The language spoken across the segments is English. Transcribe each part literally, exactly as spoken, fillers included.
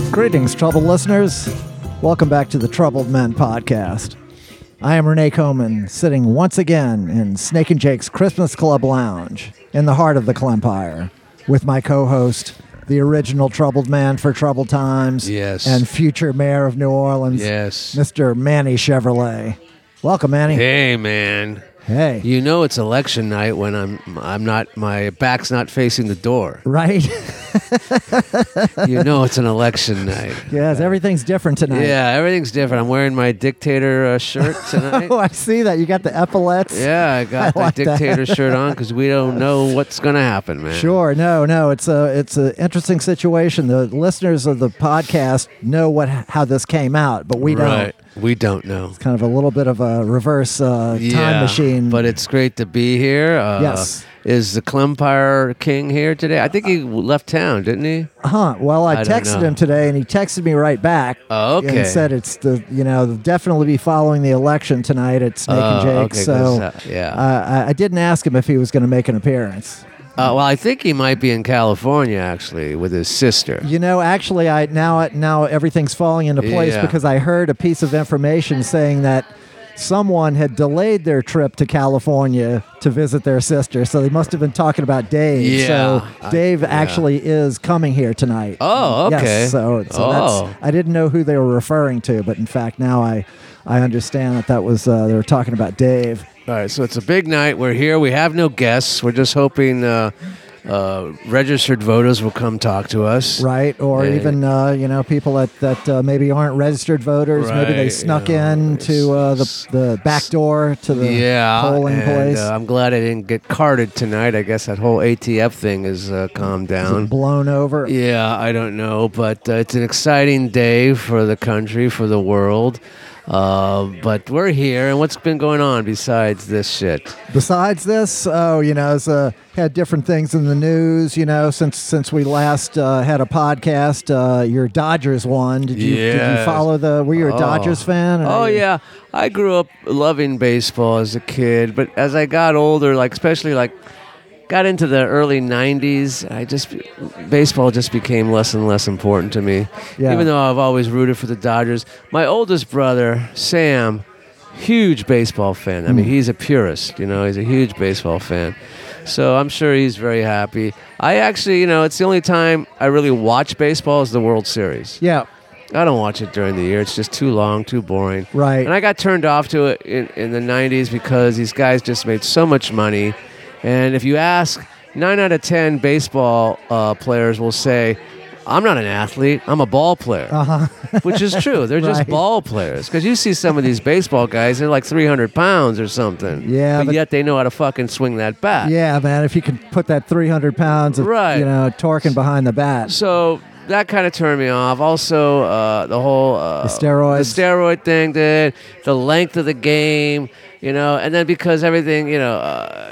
Greetings, troubled listeners. Welcome back to the Troubled Men podcast. I am Renee Coman, sitting once again in Snake and Jake's Christmas Club Lounge in the heart of the Clempire with my co-host, the original troubled man for troubled times, yes, and future mayor of New Orleans, yes, Mister Manny Chevrolet. Welcome, Manny. Hey, man. Hey. You know it's election night when I'm I'm not my back's not facing the door. Right? You know it's an election night. Yes, everything's different tonight. Yeah, everything's different. I'm wearing my dictator uh, shirt tonight. Oh, I see that. You got the epaulets. Yeah, I got I the like dictator that. shirt on because we don't know what's going to happen, man. Sure. No, no. It's a it's an interesting situation. The listeners of the podcast know what how this came out, but we Right. don't. We don't know. It's kind of a little bit of a reverse uh, Yeah, time machine. but it's great to be here. Uh, Yes. Is the Clempire King here today? I think he left town, didn't he? Huh. Well, I, I don't texted know. him today, and he texted me right back. Oh, okay. And said it's the you know they'll definitely be following the election tonight at Snake and Oh, Jake. okay, so 'cause, uh, yeah. uh, I, I didn't ask him if he was going to make an appearance. Uh, well, I think he might be in California actually with his sister. You know, actually, I now now everything's falling into place Yeah. because I heard a piece of information saying that someone had delayed their trip to California to visit their sister. So they must have been talking about Dave. Yeah, So I- Dave yeah. actually is coming here tonight. Oh, okay. Yes, so so Oh. that's I didn't know who they were referring to, but in fact now I I understand that that was uh, they were talking about Dave. All right, so it's a big night. We're here. We have no guests. We're just hoping uh, uh, registered voters will come talk to us. Right, or Yeah. even uh, you know people that that uh, maybe aren't registered voters. Maybe they Right, snuck you know, in to uh, the the back door to the Yeah, polling and, place. Uh, I'm glad I didn't get carded tonight. I guess that whole A T F thing is uh, calmed Is it down. blown over. Yeah, I don't know, but uh, it's an exciting day for the country, for the world. Uh, but we're here, and what's been going on besides this shit? Besides this, oh, you know, it's, uh, had different things in the news. You know, since since we last uh, had a podcast, uh, your Dodgers won. Did you did you Yes. follow the? Were you a Oh. Dodgers fan? or Oh you- yeah, I grew up loving baseball as a kid, but as I got older, like especially like got into the early nineties, I just baseball just became less and less important to me. Yeah. Even though I've always rooted for the Dodgers. My oldest brother, Sam, huge baseball fan. I mean, he's a purist, you know, he's a huge baseball fan. So I'm sure he's very happy. I actually, you know, it's the only time I really watch baseball is the World Series. Yeah. I don't watch it during the year. It's just too long, too boring. Right. And I got turned off to it in, in the nineties because these guys just made so much money. And if you ask, nine out of ten baseball uh, players will say, I'm not an athlete, I'm a ball player. Uh-huh. Which is true. They're just Right. ball players. Because you see some of these baseball guys, they're like three hundred pounds or something. Yeah, But, but- yet they know how to fucking swing that bat. Yeah, man. If you can put that three hundred pounds of Right. you know torquing behind the bat. So that kind of turned me off. Also, uh, the whole uh, The steroids. the steroid thing did, the length of the game, you know, and then because everything, you know, uh,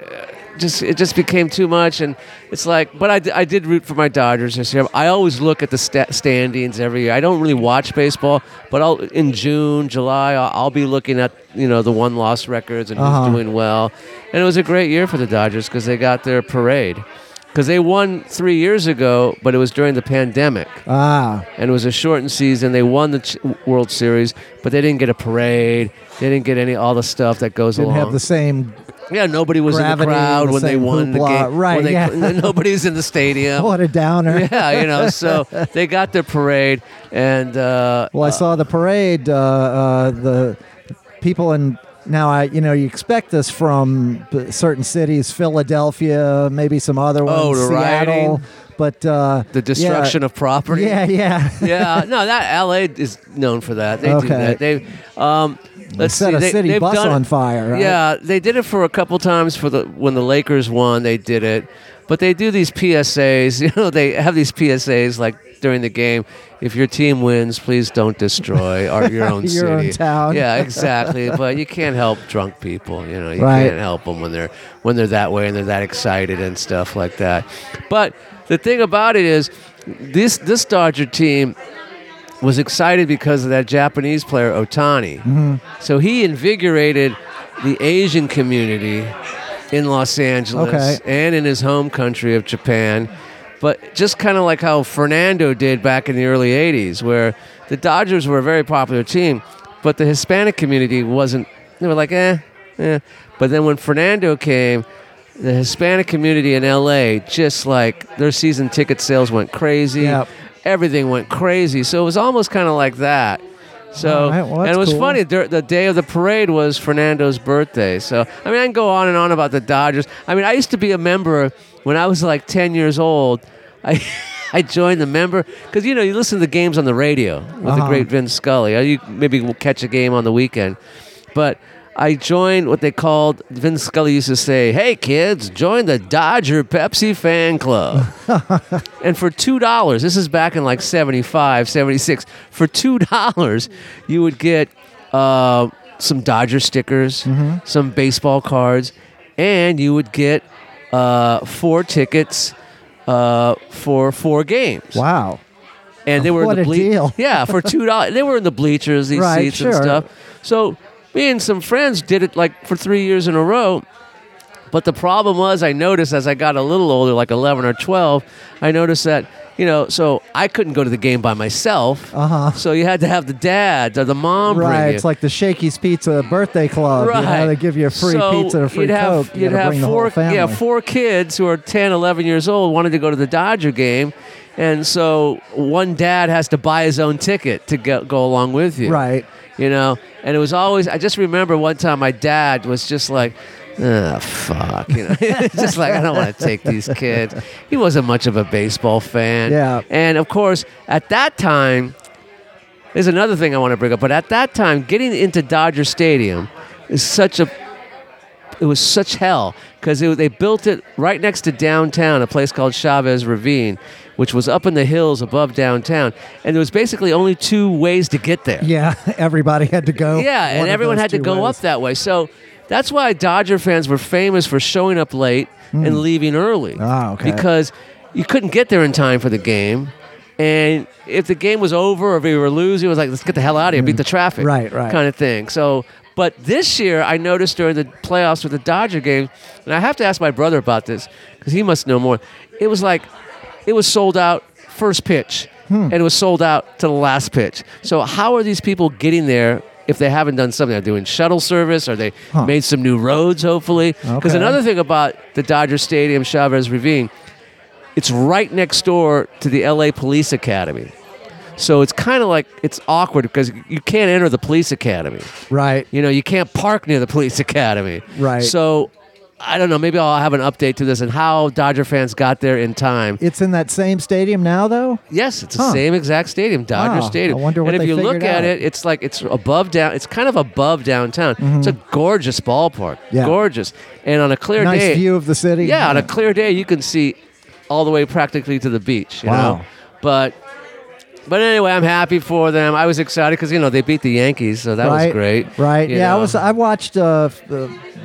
just it just became too much, and it's like. But I, d- I did root for my Dodgers this year. I always look at the sta- standings every year. I don't really watch baseball, but I'll in June, July, I'll, I'll be looking at you know the one loss records and Uh-huh. who's doing well, and it was a great year for the Dodgers because they got their parade. Because they won three years ago, but it was during the pandemic. Ah, And it was a shortened season. They won the ch- World Series, but they didn't get a parade. They didn't get any all the stuff that goes didn't along. have the same. yeah, nobody was in the gravity, crowd the when they same won the hoopla. game. Right, When they, yeah. Nobody's in the stadium. What a downer. Yeah, you know. So they got their parade, and uh, Well, I saw the parade. Uh, uh, the people in now, I you know you expect this from b- certain cities, Philadelphia, maybe some other ones, Oh, the Seattle, rioting? but uh, the destruction yeah, of property. Yeah, yeah. yeah, no, that L A is known for that. They do Okay. that. They um, let's Set see, a they, city they've bus done it- on fire. Right? Yeah, they did it for a couple times for the when the Lakers won. They did it, but they do these P S As. You know, they have these P S As like during the game. If your team wins, please don't destroy our, your own Your city. own town. Yeah, exactly. But you can't help drunk people. You know, you Right. can't help them when they're when they're that way and they're that excited and stuff like that. But the thing about it is, this this Dodger team was excited because of that Japanese player Otani. Mm-hmm. So he invigorated the Asian community in Los Angeles Okay. and in his home country of Japan. but just kind of like how Fernando did back in the early eighties, where the Dodgers were a very popular team, but the Hispanic community wasn't. They were like, eh, eh. But then when Fernando came, the Hispanic community in L A, just like their season ticket sales went crazy. Yep. Everything went crazy. So it was almost kind of like that. So, All right, well, and that's it was cool. funny, the, the day of the parade was Fernando's birthday. So, I mean, I can go on and on about the Dodgers. I mean, I used to be a member when I was like ten years old. I I joined the member, because, you know, you listen to the games on the radio with Uh-huh. the great Vince Scully. You maybe will catch a game on the weekend. But I joined what they called, Vince Scully used to say, hey, kids, join the Dodger Pepsi fan club. And for two dollars, this is back in like seventy-five, seventy-six, for two dollars, you would get uh, some Dodger stickers, Mm-hmm. some baseball cards, and you would get uh, four tickets uh, for four games. Wow. And they were What in a the ble- deal. Yeah, for two dollars. They were in the bleachers, these Right, seats sure. and stuff. So me and some friends did it like for three years in a row. But the problem was, I noticed as I got a little older, like eleven or twelve, I noticed that, you know, so I couldn't go to the game by myself. Uh-huh. So you had to have the dad or the mom Right, bring you. it's like the Shakey's Pizza birthday club. You know, Right. they give you a free So pizza and a free you'd have, Coke. You You'd gotta have bring the four, whole family. yeah, four kids who are ten, eleven years old wanted to go to the Dodger game. And so one dad has to buy his own ticket to go, go along with you. Right. You know, and it was always, I just remember one time my dad was just like, oh, fuck. You know, it's just like, I don't want to take these kids. He wasn't much of a baseball fan. Yeah. And of course, at that time, there's another thing I want to bring up, but at that time, getting into Dodger Stadium is such a, it was such hell, because they built it right next to downtown, a place called Chavez Ravine, which was up in the hills above downtown. And there was basically only two ways to get there. Yeah, everybody had to go. Yeah, one and of everyone those had to two go ways. up that way. So that's why Dodger fans were famous for showing up late and leaving early. Ah, okay. Because you couldn't get there in time for the game. And if the game was over or if we were losing, it was like, let's get the hell out of here, beat the traffic. Right, right. Kind of thing. So, but this year, I noticed during the playoffs with the Dodger game, and I have to ask my brother about this because he must know more. It was like, it was sold out first pitch, Hmm. and it was sold out to the last pitch. So how are these people getting there if they haven't done something? They're doing shuttle service, or they Huh. made some new roads, hopefully. Because Okay. another thing about the Dodger Stadium, Chavez Ravine, it's right next door to the L A Police Academy. So it's kind of like, it's awkward because you can't enter the police academy. Right. You know, you can't park near the police academy. Right. So I don't know, maybe I'll have an update to this and how Dodger fans got there in time. It's in that same stadium now, though? Yes, it's the Huh. same exact stadium, Dodger Wow, Stadium. I wonder what and if they you look figured at out. it, it's like it's above down. It's kind of above downtown. It's a gorgeous ballpark, Yeah. gorgeous. And on a clear Nice day, view of the city. yeah, on a clear day, you can see all the way practically to the beach. You Wow. know? But but anyway, I'm happy for them. I was excited because you know they beat the Yankees, so that right, was great. Right. you Yeah, I know. was. I watched uh, the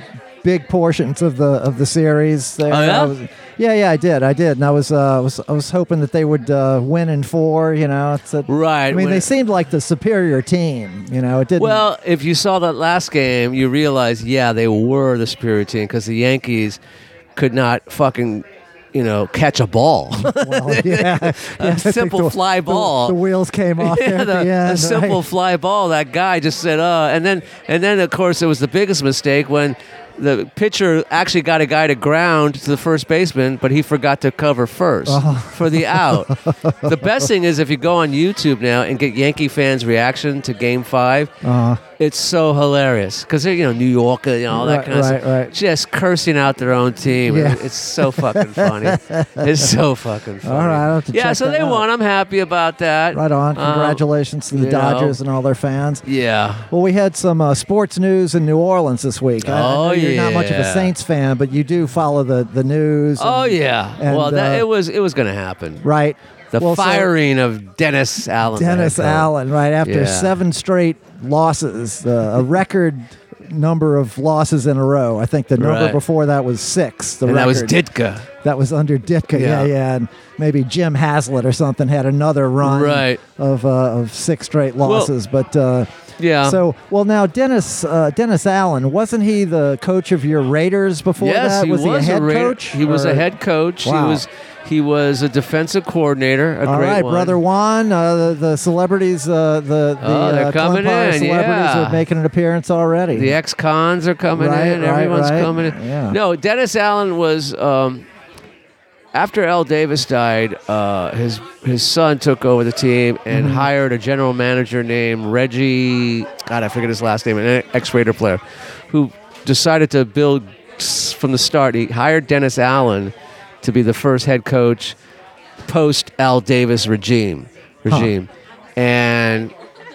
big portions of the of the series. There. Oh, yeah? I was- yeah, yeah, I did. I did, and I was uh, was I was hoping that they would uh, win in four. You know, it's a, Right. I mean, when- they seemed like the superior team. You know, it didn't. Well, if you saw that last game, you realize, yeah, they were the superior team because the Yankees could not fucking, you know, catch a ball. Well, yeah, yeah, I a think simple the- fly the- ball. The, wheels came off there Yeah, at the, the the end. simple right? fly ball. That guy just said, "Uh," and then and then of course it was the biggest mistake when the pitcher actually got a guy to ground to the first baseman, but he forgot to cover first Uh-huh. for the out. The best thing is if you go on YouTube now and get Yankee fans' reaction to Game Five. Uh, It's so hilarious because they're, you know, New York, you know, all that Right, kind of right, stuff. right. Just cursing out their own team. Yeah. It's so fucking funny. It's so fucking funny. All right, I'll have to yeah, check so that they out. won. I'm happy about that. right on. Um, Congratulations to the you know. Dodgers and all their fans. Yeah. Well, we had some uh, sports news in New Orleans this week. I, I know Oh, you're not much of a yeah. Saints fan, but you do follow the, the news. and- Oh yeah. and, well, that, uh, it was it was going to happen. Right. The Well, so firing of Dennis Allen. Dennis the head coach. Allen, right after Yeah. seven straight losses, uh, a record number of losses in a row. I think the number Right. before that was six. The And that was record. Ditka. that was under Ditka. Yeah. Yeah. yeah, And maybe Jim Haslett or something had another run Right. of uh, of six straight losses. but uh, Yeah. So well now Dennis uh, Dennis Allen, wasn't he the coach of your Raiders before yes, that? he was, was he a head Raider- coach? He was or- a head coach. Wow. He was he was a defensive coordinator. A All great right, one. brother Juan. Uh, the, the celebrities, uh, the the Oh, they're uh, coming Clempire in, celebrities yeah. are making an appearance already. The ex-cons are coming Right, in. right, Everyone's right. coming in. Yeah. No, Dennis Allen was um, after Al Davis died. Uh, his his son took over the team and Mm-hmm. hired a general manager named Reggie. God, I forget his last name. An ex-Raider player who decided to build s- from the start. He hired Dennis Allen to be the first head coach post Al Davis regime regime, and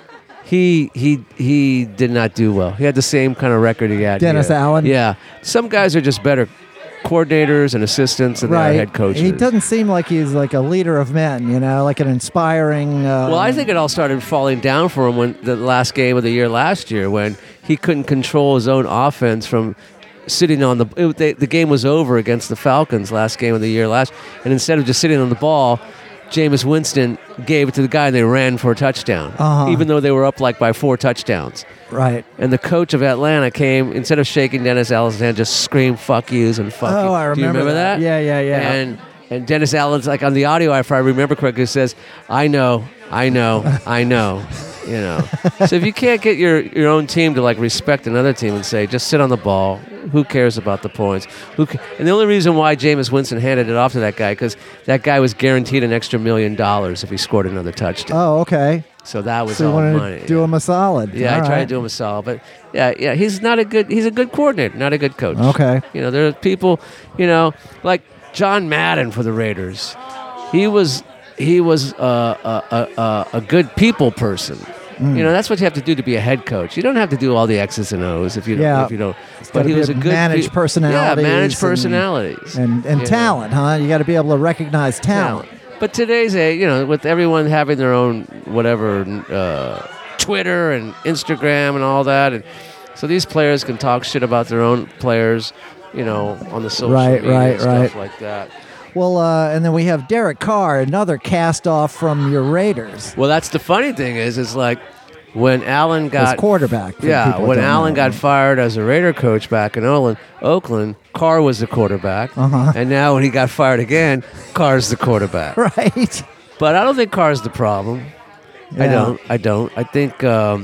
he he he did not do well. He had the same kind of record he had. Dennis here. Allen? Yeah, some guys are just better coordinators and assistants than they are right. head coaches. He doesn't seem like he's like a leader of men, you know, like an inspiring. Uh, Well, I think it all started falling down for him when the last game of the year last year, when he couldn't control his own offense from sitting on the. It, they, the game was over against the Falcons last game of the year last, and instead of just sitting on the ball, Jameis Winston gave it to the guy and they ran for a touchdown, Uh-huh. even though they were up like by four touchdowns. right. And the coach of Atlanta came, instead of shaking Dennis Allen's hand, just screamed "fuck yous" and "fuck Oh, you." I Do you remember remember that. that? Yeah, yeah, yeah. And and Dennis Allen's like on the audio, if I remember correctly, says, "I know, I know, I know." You know. So if you can't get your, your own team to like respect another team and say, just sit on the ball, who cares about the points? Who ca-? And the only reason why Jameis Winston handed it off to that guy, because that guy was guaranteed an extra million dollars if he scored another touchdown. Oh, okay. So that was So you all wanted money. to do yeah. him a solid. Yeah, All I try right. to do him a solid, but yeah, yeah, he's not a good. He's a good coordinator, not a good coach. Okay. You know, there are people, you know, like John Madden for the Raiders. He was he was uh, a, a, a a good people person. Mm. You know, that's what you have to do to be a head coach. You don't have to do all the X's and O's if you don't. Yeah. If you don't. gotta But he be was a able to good manage pe- personalities Yeah, manage and- personalities And and you know. talent, huh? You got to be able to recognize talent. But today's a you know with everyone having their own whatever uh, Twitter and Instagram and all that, and so these players can talk shit about their own players, you know, on the social Right, media right, and stuff right. like that. Well, uh, and then we have Derek Carr, another cast off from your Raiders Well, that's the funny thing is, is like when Allen as got quarterback. for yeah, people when that don't Allen know. got fired as a Raider coach back in Oakland, Oakland, Carr was the quarterback, Uh-huh. and now when he got fired again, Carr's the quarterback. right. But I don't think Carr's the problem. I Yeah. don't. I don't. I think um,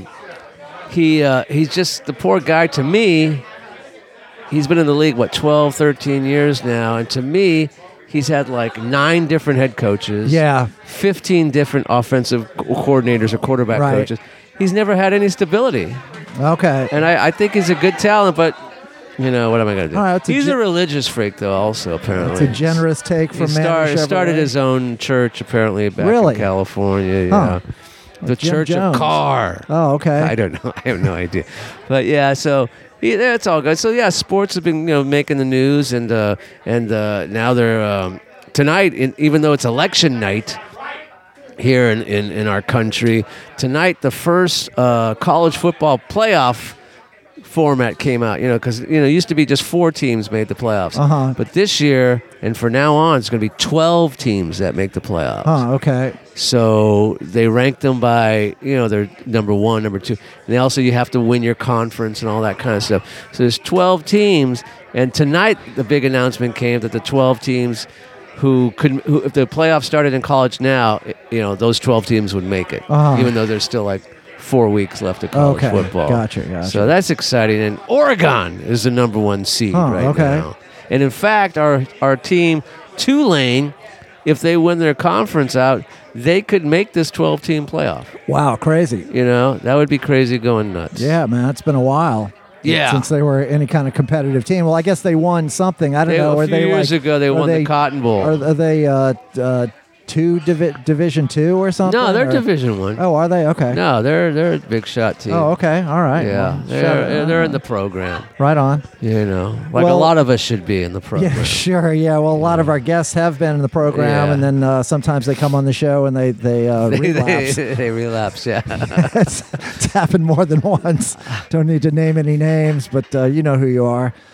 he uh, he's just the poor guy. To me, he's been in the league what twelve, thirteen years now, and to me, he's had like nine different head coaches. Yeah. fifteen different offensive co- coordinators or quarterback Right. coaches. He's never had any stability, Okay. and I, I think he's a good talent, but. You know, what am I going to do? All right, it's a He's ge- a religious freak, though, also, apparently. It's a generous take He from Manny started, started Chevrolet. his own church, apparently, back Really? in California. Yeah. Huh. The Jim Church Jones. of Carr. Oh, okay. I don't know. I have no idea. But yeah, so yeah, that's all good. So yeah, sports have been you know making the news, and uh, and uh, now they're um, tonight. In, even though it's election night here in, in, in our country, tonight the first uh, college football playoff format came out. You know, because you know it used to be just four teams made the playoffs, Uh-huh. but this year and for now on, it's going to be twelve teams that make the playoffs. Huh, okay. So they rank them by, you know, they're number one, number two. And they also, you have to win your conference and all that kind of stuff. So there's twelve teams. And tonight, the big announcement came that the twelve teams who could, who, if the playoffs started in college now, it- you know, those twelve teams would make it. Uh-huh. Even though there's still like four weeks left of college Okay, football. gotcha, gotcha. So that's exciting. And Oregon is the number one seed Huh, right okay. now. And in fact, our, our team, Tulane, if they win their conference out, they could make this twelve-team playoff. Wow, crazy. You know, that would be crazy going nuts. Yeah, man, it's been a while. Yeah. Since they were any kind of competitive team. Well, I guess they won something. I don't They- know. a Are few they years like, ago, they are won the Cotton Bowl. Are, are they uh, uh, two divi- Division two or something? No, they're or- Division One. Oh, are they? Okay. No, they're they're a big shot team. Oh, okay. All right. Yeah, Well, they're shout- they're in the program. Right on. You know, like Well- a lot of us should be in the program. Yeah, sure. Yeah. Well, a lot of our guests have been in the program, Yeah. and then uh, sometimes they come on the show and they they uh, They, relapse. they, they relapse. Yeah. it's, it's happened more than once. Don't need to name any names, but uh, you know who you are.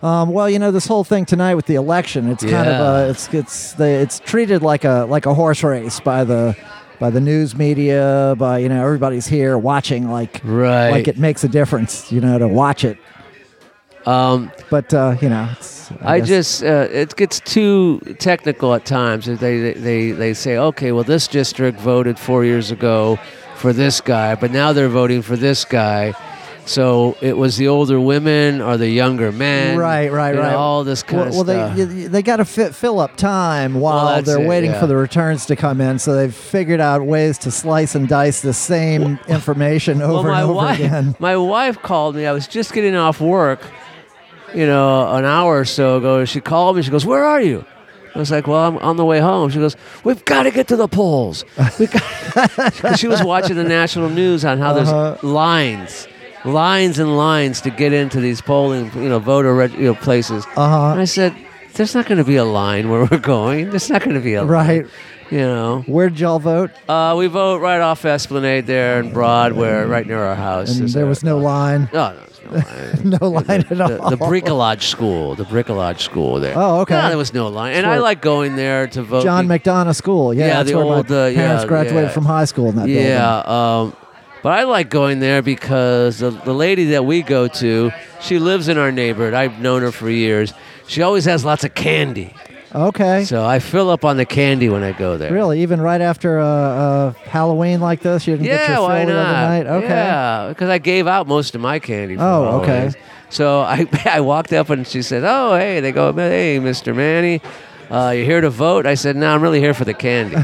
Um, well, you know, this whole thing tonight with the election, it's kind of Yeah. uh, it's it's the, it's treated like a like a horse race by the by the news media, by you know everybody's here watching like Right. like it makes a difference, you know, to watch it. Um, But uh, you know, it's, I guess- just uh, it gets too technical at times. They they they say, okay, well, this district voted four years ago for this guy, but now they're voting for this guy. So it was the older women or the younger men, right, right, you know, right. all this kind well, of well, stuff. they you- they got to fit fill up time while that's they're it, waiting yeah. for the returns to come in. So they've figured out ways to slice and dice the same information over well, my and over wife, again. my wife called me. I was just getting off work, you know, an hour or so ago. She called me. She goes, "Where are you?" I was like, "Well, I'm on the way home." She goes, "We've got to get to the polls." We got 'Cause she was watching the national news on how Uh-huh. there's lines, lines and lines to get into these polling, you know, voter reg- you know, places. Uh-huh. And I said, "There's not going to be a line where we're going. There's not going to be a line." Right. You know, Where did y'all vote? uh, we vote right off Esplanade there in Broad, where right near our house. And is there a- was no line. No, no, there's no line. No line at all. The, the bricolage school, the bricolage school there. Oh, okay. No, there was no line, and I Sure. like going there to vote. John be- McDonough School. Yeah, Yeah, that's the where old, my uh, parents yeah, graduated yeah. from high school in that building. Yeah, um, but I like going there because the, the lady that we go to, she lives in our neighborhood. I've known her for years. She always has lots of candy, Okay. so I fill up on the candy when I go there. Really, even right after uh, uh, Halloween like this, you didn't get Yeah, your fill why the not? other night? Okay. Yeah, because I gave out most of my candy. For Oh, okay. holidays. So I I walked up and she said, "Oh, hey." They go, "Hey, Mister Manny, uh, you here to vote?" I said, "No, I'm really here for the candy.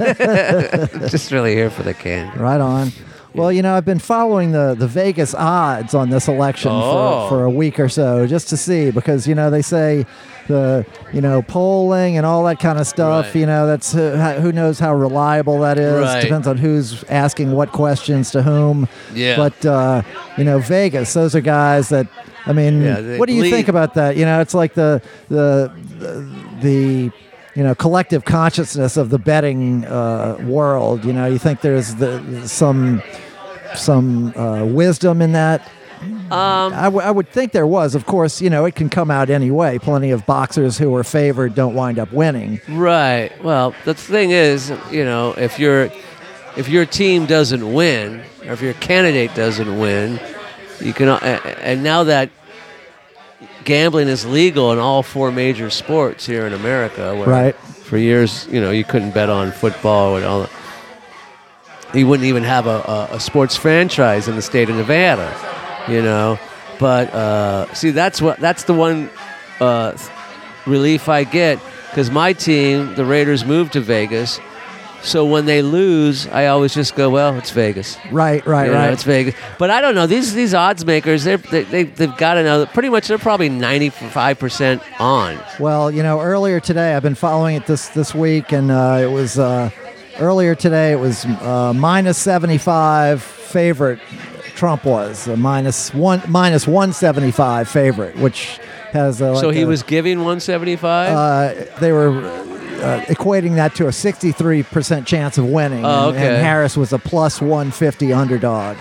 Just really here for the candy." Right on. Well, you know, I've been following the, the Vegas odds on this election Oh. for, for a week or so just to see because, you know, they say the, you know, polling and all that kind of stuff, Right. you know, that's uh, how- who knows how reliable that is. Right. Depends on who's asking what questions to whom. Yeah. But, uh, you know, Vegas, those are guys that, I mean, Yeah, they what do you lead- think about that? You know, it's like the, the, the, the you know, collective consciousness of the betting uh, world. You know, you think there's the, some some uh, wisdom in that. Um, I, w- I would think there was. Of course, you know, it can come out any way. Plenty of boxers who are favored don't wind up winning. right. Well, the thing is, you know, if your if your team doesn't win, or if your candidate doesn't win, you can. Uh, and now that gambling is legal in all four major sports here in America, where Right. for years, you know, you couldn't bet on football and all that. You wouldn't even have a, a, a sports franchise in the state of Nevada, you know. But uh, see, that's what that's the one uh, relief I get because my team, the Raiders, moved to Vegas. So when they lose, I always just go, well, it's Vegas. Right, right, You know, right. it's Vegas. But I don't know. These these odds makers, they're, they they they've got to know. Pretty much, they're probably ninety-five percent on. Well, you know, earlier today, I've been following it this this week, and uh, it was uh, earlier today. It was uh, minus seventy-five favorite. Trump was a minus one minus one seventy-five favorite, which has a, So like he a- was giving one seventy-five. Uh, they were uh, equating that to a sixty-three percent chance of winning. Oh, and, okay. and Harris was a plus one fifty underdog.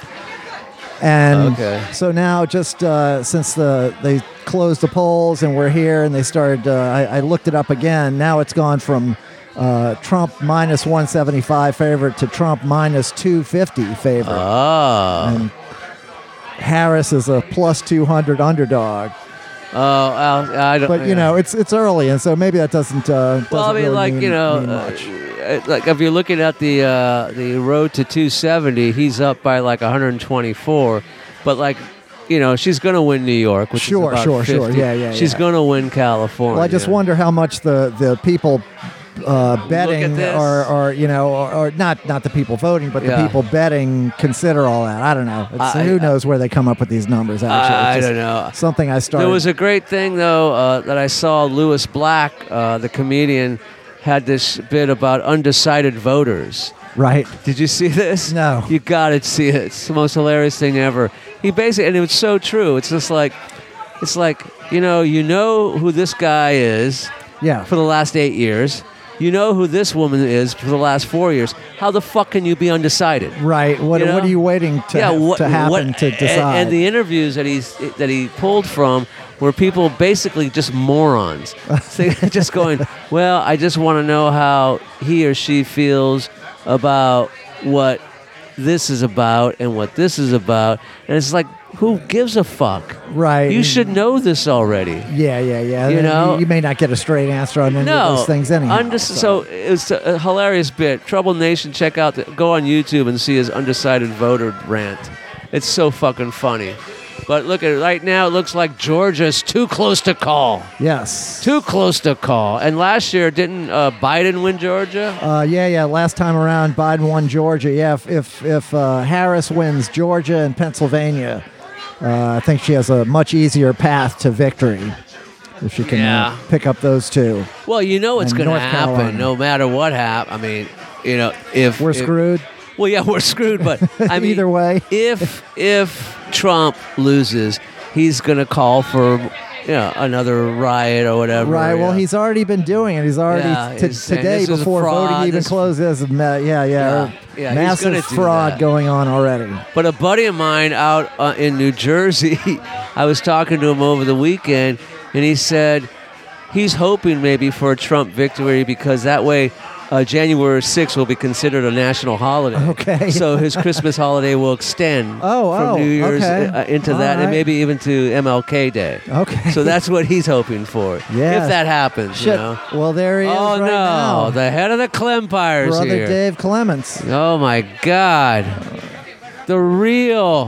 And Okay. so now, just uh, since the they closed the polls and we're here, and they started, uh, I, I looked it up again. Now it's gone from uh, Trump minus one seventy-five favorite to Trump minus two fifty favorite. oh. And Harris is a plus two hundred underdog. Oh, well, I don't. But you yeah. know, it's it's early, and so maybe that doesn't. Uh, doesn't Well, I mean, really like mean, you know, mean uh, much. uh, like if you're looking at the uh, the road to two seventy, he's up by like one hundred twenty-four. But like, you know, she's going to win New York, which Sure, is about sure, sure. fifty. Yeah, yeah, She's yeah. going to win California. Well, I just wonder how much the the people uh, betting, this. or, or you know, or, or not not the people voting, but the Yeah. people betting consider all that. I don't know. It's, I- who I- knows where they come up with these numbers? Actually, I It's don't just know. Something I started. There was a great thing though uh, that I saw. Lewis Black, uh, the comedian, had this bit about undecided voters. right. Did you see this? No. You got to see it. It's the most hilarious thing ever. He basically, and it was so true. It's just like, it's like, you know, you know who this guy is Yeah. for the last eight years. You know who this woman is for the last four years. How the fuck can you be undecided? Right. What You know? What are you waiting to yeah, ha- what, to happen what- to and- decide? And, the interviews that he's that he pulled from were people basically just morons, So just going, well, I just want to know how he or she feels about what this is about and what this is about, and it's like, who gives a fuck? Right. You should know this already. Yeah, yeah, yeah. You And know? you may not get a straight answer on any No, of those things anyhow. Undec- so. It's a hilarious bit. Trouble Nation, check out, the, go on YouTube and see his undecided voter rant. It's so fucking funny. But look at it right now. It looks like Georgia's too close to call. Yes. Too close to call. And last year, didn't uh, Biden win Georgia? Uh, yeah, yeah. Last time around, Biden won Georgia. Yeah, if if, if uh, Harris wins Georgia and Pennsylvania, uh, I think she has a much easier path to victory if she can Yeah. uh, pick up those two. Well, you know it's And going to North happen Carolina. no matter what happens. I mean, you know, if We're if- screwed. Well, yeah, we're screwed. But I mean, Either way. if if Trump loses, he's going to call for you know another riot or whatever. Right. Well, yeah. he's already been doing it. He's already Yeah, t- he's saying today this is a before fraud, voting even this- closes. Ma- yeah, yeah. Yeah, yeah, he's Massive gonna do fraud that. going on already. But a buddy of mine out uh, in New Jersey, I was talking to him over the weekend, and he said he's hoping maybe for a Trump victory because that way uh, January sixth will be considered a national holiday. Okay. So his Christmas holiday will extend Oh, from oh, New Year's okay. uh, into All that, and right. maybe even to M L K Day. Okay. So that's what he's hoping for. Yeah. If that happens, Shit. you know. Well, there he is Oh right no, now. the head of the Clempires Brother here. Dave Clements. Oh my God, the real.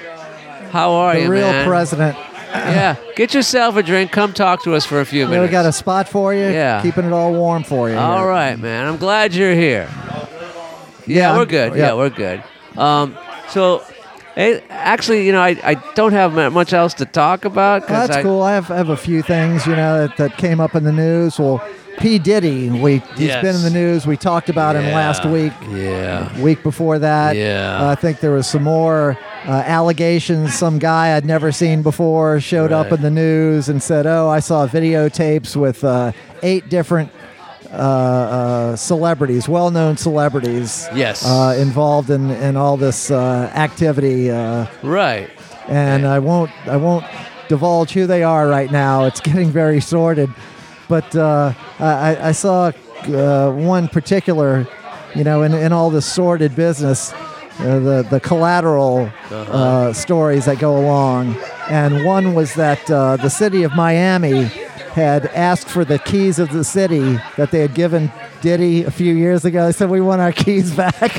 How are The you, real man? president. Yeah, get yourself a drink. Come talk to us for a few Yeah, minutes. we got a spot for you. Yeah. Keeping it all warm for you. All here. right, man. I'm glad you're here. Yeah, Yeah, we're I'm- good. yeah. Yeah, we're good. Um, so, eh, actually, you know, I, I don't have ma- much else to talk about. 'cause That's I, cool. I have, I have a few things, you know, that, that came up in the news. Well, P. Diddy, we he's Yes. been in the news. We talked about him Yeah, last week. Yeah. Week before that, Yeah. uh, I think there was some more uh, allegations. Some guy I'd never seen before showed up Right. in the news and said, "Oh, I saw videotapes with uh, eight different uh, uh, celebrities, well-known celebrities, Yes. uh, involved in, in all this uh, activity." Uh, Right. and I won't I won't divulge who they are right now. It's getting very sordid, but uh, I, I saw uh, one particular, you know, in, in all this sordid business, uh, the the collateral Uh-huh. uh, stories that go along, and one was that uh, the city of Miami had asked for the keys of the city that they had given Diddy a few years ago. They said, "We want our keys back."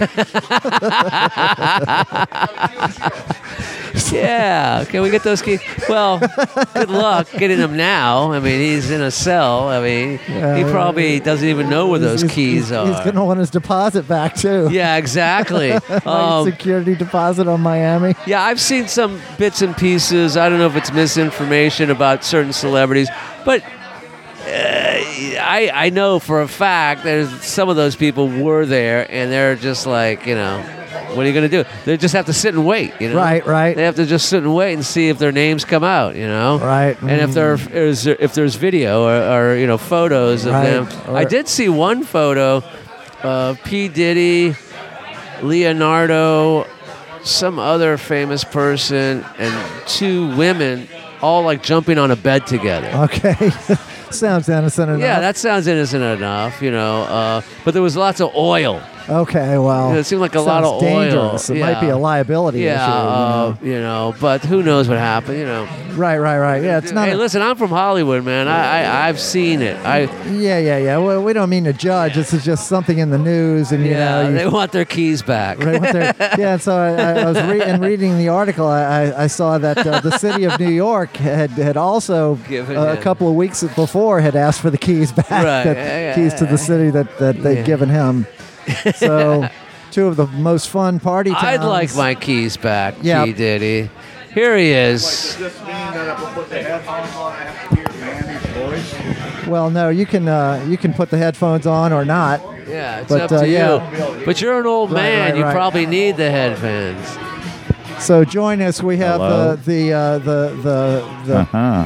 Yeah. Can we get those keys? Well, good luck getting them now. I mean, he's in a cell. I mean, Yeah, he probably doesn't even know where those He's- keys he's, are. He's going to want his deposit back too. Yeah, exactly. Like Um, security deposit on Miami. yeah, I've seen some bits and pieces. I don't know if it's misinformation about certain celebrities, but uh, I I know for a fact there's some of those people were there, and they're just like, you know, what are you going to do? They just have to sit and wait, you know? Right, right. They have to just sit and wait and see if their names come out, you know? Right. And if there is if there's video or, or you know photos of Right. them, Or- I did see one photo of P. Diddy, Leonardo, some other famous person, and two women all like jumping on a bed together. Okay. Sounds innocent enough. Yeah, that sounds innocent enough, you know. Uh, but there was lots of oil. Okay, well. It seemed like a lot sounds of dangerous. oil. It might be Yeah. a liability Yeah, issue. uh, you you know, but who knows what happened, you know. know. Right, right, right. Yeah, it's not. Hey, a- listen, I'm from Hollywood, man. I, I I've seen it. I yeah, yeah, yeah. Well, we don't mean to judge. This is just something in the news, and you yeah, know, you, they want their keys back. right what they're- yeah. So I, I was re- in reading the article. I, I, I saw that uh, the city of New York had had also Given uh, a him. couple of weeks before had asked for the keys back. Right, that- yeah, yeah, keys to the city that that they'd Yeah. given him. So, two of the most fun party towns. I'd like my keys back, Yeah. P. Diddy. Here he is. Does this mean that if I put the headphones on, I have to hear Mandy's voice? Well, no, you can uh, you can put the headphones on or not. Yeah, it's But, up uh, to yeah. you. But you're an old Right, man. right, you right. probably need the headphones. So join us. We have Hello? the the uh, the the the Uh-huh.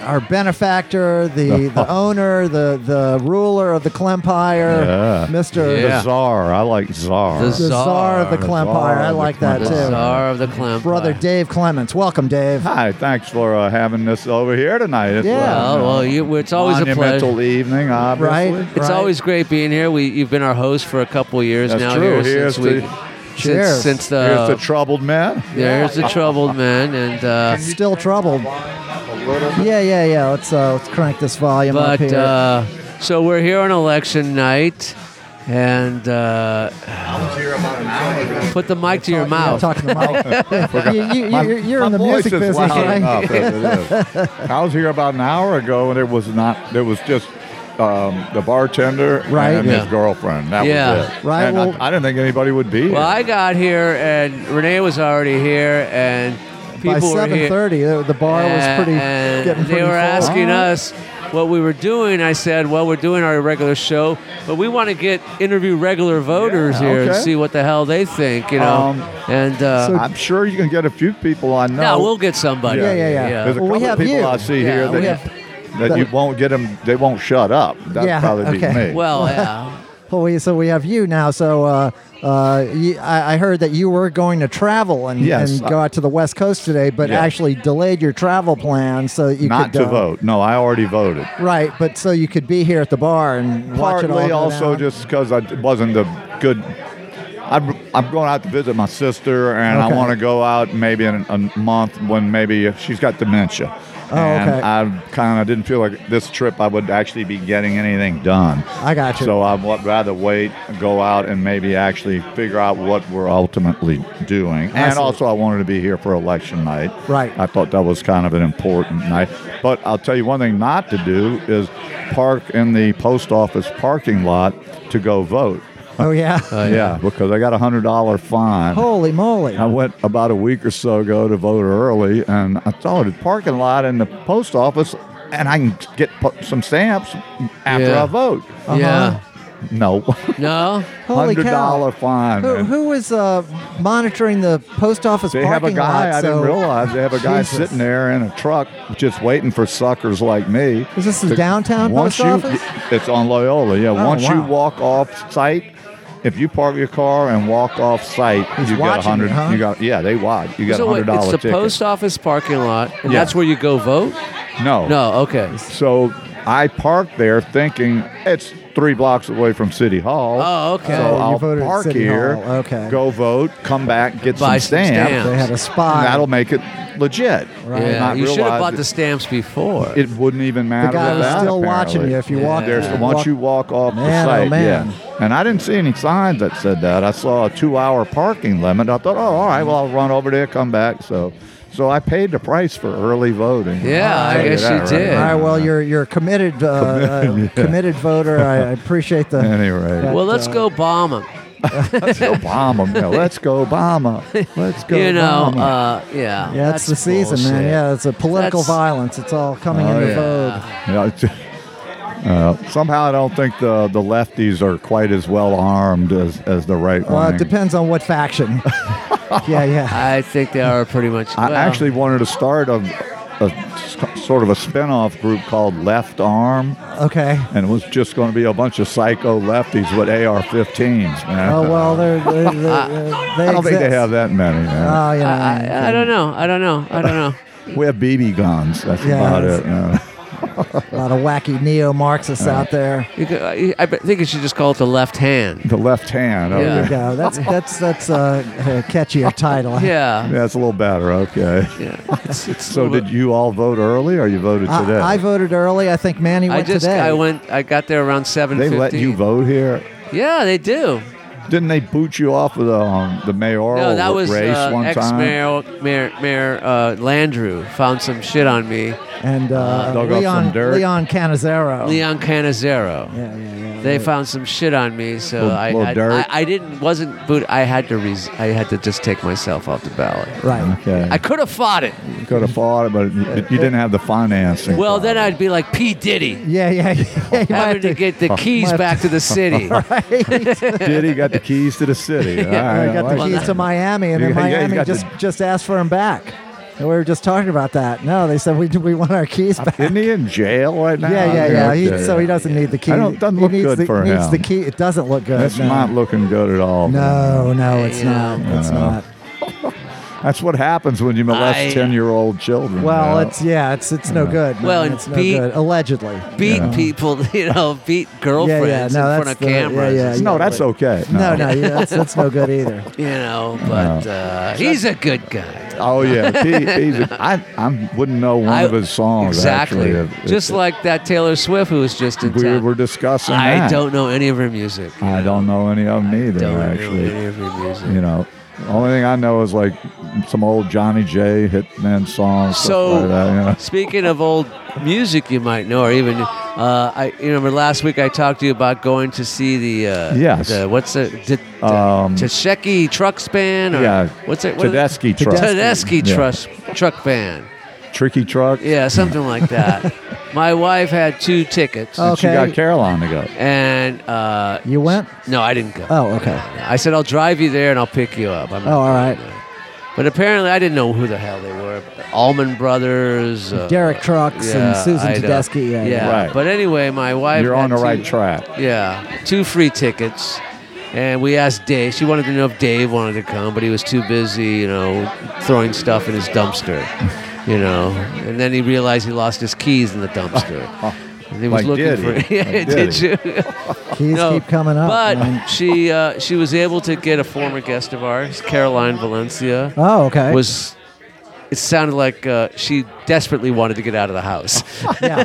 our benefactor, the, the owner, the, the ruler of the Clempire, Yeah. Mister Yeah. The czar. I like czar. The The Czar of the The Clempire. Czar I of the like that The too. Clempire. czar of the Clem. Brother Dave Clements. Welcome, Dave. Hi, thanks for uh, having this over here tonight. It's, Yeah. uh, Oh, well, you, it's always a monumental pleasure. evening, obviously. Right. It's always great being here. We you've been our host for a couple of years That's now true. here Here's since we the- Cheers. since, since the Here's the troubled man. yeah, here's the troubled man and uh, Still troubled. Yeah, yeah, yeah. Let's uh, let's crank this volume up but here. uh, so we're here on election night and uh, put the mic to your Yeah, mouth. talking to Mike. you, you, My- you're you're my in the voice music is business, loud right? enough as it is. I was here about an hour ago, and there was not. There was just um, the bartender Right. and Yeah. his girlfriend. That Yeah. was it. Right, And well- I, I didn't think anybody would be. Well, here. I got here and Renee was already here and people By were seven here. thirty, the, the bar was pretty and getting they pretty were full. asking us what we were doing. I said, well, we're doing our regular show, but we want to get interview regular voters Yeah, here and okay. see what the hell they think, you know. Um, and uh, so- I'm sure you can get a few people I know. no, we'll get somebody. Yeah, yeah, yeah. There's a Well, we couple have of people you. I see Yeah, here we that, have- that you won't get them. They won't shut up. That'd Yeah, probably okay. be me. Well, yeah. Well, we, so we have you now. So uh, uh, you, I, I heard that you were going to travel and, Yes. and go out to the West Coast today, but Yeah. actually delayed your travel plans so that you Not could to uh, vote. No, I already voted. Right, but so you could be here at the bar and watch it all Partly go also down. just because I wasn't a good. I'm, I'm going out to visit my sister, and Okay. I want to go out maybe in a month when maybe she's got dementia. Oh, and okay. I kind of didn't feel like this trip I would actually be getting anything done. I got you. So I would rather wait, go out, and maybe actually figure out what we're ultimately doing. I And see. also, I wanted to be here for election night. Right. I thought that was kind of an important night. But I'll tell you one thing not to do is park in the post office parking lot to go vote. Oh, yeah? yeah. because I got a hundred dollar fine. Holy moly. I went about a week or so ago to vote early, and I saw the parking lot in the post office, and I can get po- some stamps after Yeah. I vote. Yeah. No, No? Holy hundred dollar cow. fine. Who, man. who is uh, monitoring the post office They have parking a guy. lot? I didn't so- realize they have a guy Jesus. sitting there in a truck, just waiting for suckers like me. Is this the to- downtown once post you, office? It's on Loyola. Yeah. Oh, once you wow. walk off site, if you park your car and walk off site, He's you got a watching hundred. you, huh? You got yeah. They watch. You got a So wait, hundred it's dollar the ticket. post office parking lot, and Yeah. that's where you go vote? no. No, okay. So I parked there thinking it's three blocks away from City Hall. Oh, okay. So Oh, you I'll voted at park City here, Hall. Okay. go vote, come back, get Buy some some stamps. stamps. They had a spot. And that'll make it legit. Right. Yeah, Not you should have realize bought it- the stamps before. It wouldn't even matter. The guy with was that, still watching apparently. you if you Yeah. walked. There's walk- once you walk off Man, the oh, site, man. yeah. And I didn't see any signs that said that. I saw a two-hour parking limit. I thought, oh, all right, well, I'll run over there, come back. So, so I paid the price for early voting. Yeah, I'll I tell guess that you right did. All now. right, well, you're you're committed, uh, uh, committed voter. I, I appreciate the. Anyway. that, well, let's uh, go bomb them. Let's go Obama. Yeah, let's go Obama. Let's go You know, Obama. uh, yeah. Yeah, it's that's the season, man. bullshit. Yeah, it's a political That's- violence. It's all coming Oh, into yeah. vogue. Yeah, it's- uh, somehow I don't think the, the lefties are quite as well armed as, as the right wing. Well, it depends on what faction. yeah, yeah. I think they are pretty much. I well, actually wanted to start a, a s- sort of a spin-off group called Left Arm, Okay. and it was just going to be a bunch of psycho lefties with A R fifteens, man. Oh well, they're, they're, they're, they I don't think they exist. have that many, man. Oh, you know, I, I, I don't know. I don't know. I don't know. we have B B guns. That's Yeah, about that's- it. man. a lot of wacky neo-Marxists out there. You could, I, I think you should just call it the left hand. The left hand. Yeah. Okay. There you go. That's that's that's uh, a catchier title. Yeah. Yeah, it's a little better. Okay. Yeah. It's, it's a So little did you all vote early, or you voted today? I, I voted early. I think Manny I went just today. I went I got there around seven they fifteen. let you vote here. Yeah, they do. Didn't they boot you off of the um, the mayoral No, that was race uh, one time? ex-mayor Mayor, Mayor uh, Landrew found some shit on me. and uh, Dug up Leon some dirt. Leon Canizero. Leon Canizero. Yeah, yeah, yeah. They found some shit on me, so Little- I, little I, dirt. I I didn't wasn't boot. I had to res- I had to just take myself off the ballot. Right. Okay. I could have fought it. You could have fought it, but you, you didn't have the financing. Well, then I'd be like P Diddy, Yeah, yeah, yeah. You might having have to get the keys might have back to the city. Did he got the keys to the city? All I right, got I the like keys that. to Miami, and then Yeah, yeah, he's Miami got just the- just asked for him back. We were just talking about that. No, they said we we want our keys back. Isn't he in jail right now? Yeah, yeah, yeah. He, Okay. so he doesn't need the key. I don't- doesn't he look needs good the, for needs him. the key. It doesn't look good. That's no. not looking good at all. No, no, it's Yeah. not. It's No. not. That's what happens when you molest I- ten-year-old children. Well, you know? it's yeah, it's it's no good. Well, man. and it's no beat- good. Allegedly. Beat Yeah. people, you know, beat girlfriends Yeah, yeah, no, in front that's of the- cameras. yeah, yeah, no, that's okay. No, no, yeah, that's, that's no good either. You know, but uh, he's a good guy. Oh yeah, he, he's a, I I wouldn't know one I- of his songs exactly. actually. If- Just if- like that Taylor Swift who was just in we town. were discussing I that. don't know any of her music. you I know. don't know any of them either. Don't know actually, any of her music. you know, the only thing I know is like some old Johnny J. Hitman songs. So, stuff like that, you know. speaking of old music, you might know, or even uh, I you remember last week I talked to you about going to see the uh, Yes. the, what's it the, the Um, Tasheki Trucks Band or Yeah, what's it what is it? Tedeschi truck, Tedeschi Yeah. Trucks Truck Band. Tricky truck. Yeah, something like that. My wife had two tickets, Oh. And she Okay. got Caroline to go. and uh, You went? no, I didn't go. Oh, okay. I said I'll drive you there and I'll pick you up. I'm not Oh, all going right. there. But apparently, I didn't know who the hell they were. Allman Brothers, uh, Derek Trucks and yeah, Susan I don't- Tedeschi. Yeah, yeah. Right. But anyway, my wife. You're on had the right two- track. Yeah, two free tickets. And we asked Dave. She wanted to know if Dave wanted to come, but he was too busy, you know, throwing stuff in his dumpster, you know. And then he realized he lost his keys in the dumpster. And he was Like, looking did for. he? Yeah, Like, did, did he? you? Keys No, keep coming up. But man. she uh, she was able to get a former guest of ours, Caroline Valencia. Oh, okay. Was it sounded like uh, she desperately wanted to get out of the house. yeah.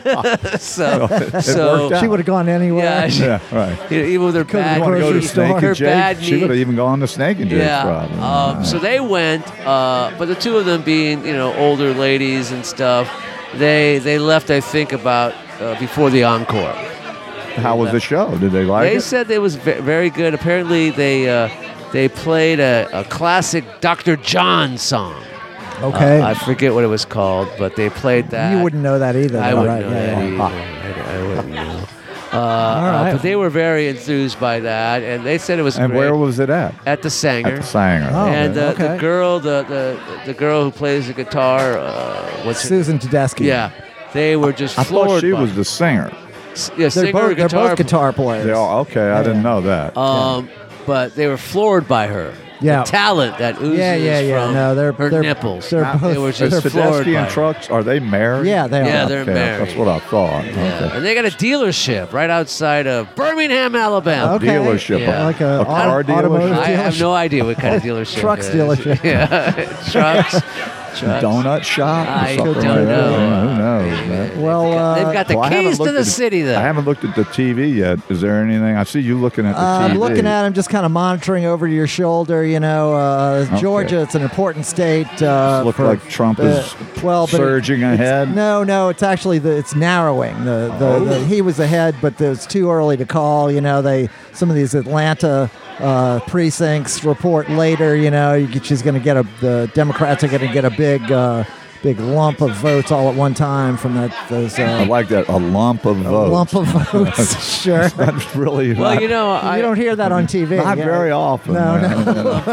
so It so worked out. She would have gone anywhere. yeah, she, Yeah, right. you know, even with her Could've bad gone to Go to Grocery store. Snake her and Jake. bad She knee. would have even gone to Snake and Jake's Yeah. probably. Um, so they went, uh, but the two of them being, you know, older ladies and stuff, they they left, I think, about uh, before the encore. How was the show? Did they like They it? said it was ve- very good. Apparently, they uh, they played a, a classic Doctor John song. Okay. Uh, I forget what it was called, but they played that. you wouldn't know that either. I though, wouldn't right? know yeah, that yeah. either. I, I wouldn't know. Uh, right. uh, but they were very enthused by that, and they said it was And great. where was it at? At the Sanger. At the Sanger. Oh, and uh, okay. the girl, the, the the girl who plays the guitar, uh, what's her- Susan Tedeschi. Yeah, they were just I floored. thought she by was it. the singer. S- yeah, They're singer, both, they're guitar. both guitar players. They all, okay, I didn't know that. Um, but they were floored by her. Yeah. The talent that oozes Yeah, yeah, yeah. from No, they're- her they're- nipples. they're They both- were Is just floored Tedeschi by and her. Trucks, are they married? Yeah, they are. Yeah, they're Okay, married. That's what I thought. Yeah, Okay. and they got a dealership right outside of Birmingham, Alabama. Okay. Dealership. Yeah. Like a, A car auto- automotive dealership? I have dealership. no idea what kind of dealership. Trucks it is. dealership. Yeah, trucks. trucks. Donut shop? or I something don't like that? know. Who knows, man? Well, uh, They've got the Well, I haven't keys to looked the at- city, though. I haven't looked at the T V yet. Is there anything? I see you looking at the Uh, T V. I'm looking at him, just kind of monitoring over your shoulder. You know, uh, Georgia, it's an important state. Uh, Look for, like Trump uh, is well, but it- surging it's- ahead. No, no, it's actually the, it's narrowing. The, the, Oh. the he was ahead, but it was too early to call. You know, they some of these Atlanta uh, precincts report later. You know, you, get- she's going to get a the Democrats are going to get a big. Uh, Big lump of votes all at one time from that those I uh, like that. A lump of a votes. lump of votes. Sure, That's really well, not, you know, I, you don't hear that on T V. not yeah. very often. No, man.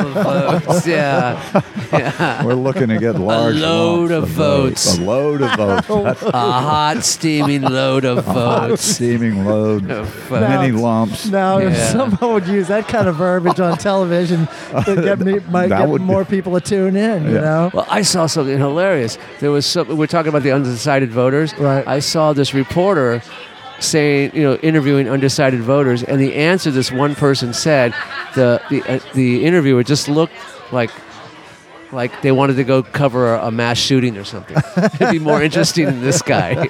votes, yeah, yeah. We're looking to get large load lumps of votes. A load of votes. That's a hot, steaming load of a votes. steaming load. Of votes. Many lumps. Now, if Yeah. someone would use that kind of verbiage on television, it get me, might That get would- more people to tune in. You Yeah. know, Well, I saw something hilarious. There was some. We're talking about the undecided voters. Right. I saw this reporter saying, you know, interviewing undecided voters, and the answer this one person said, the the uh, the interviewer just looked like. Like they wanted to go cover a, a mass shooting or something. It'd be more interesting than this guy.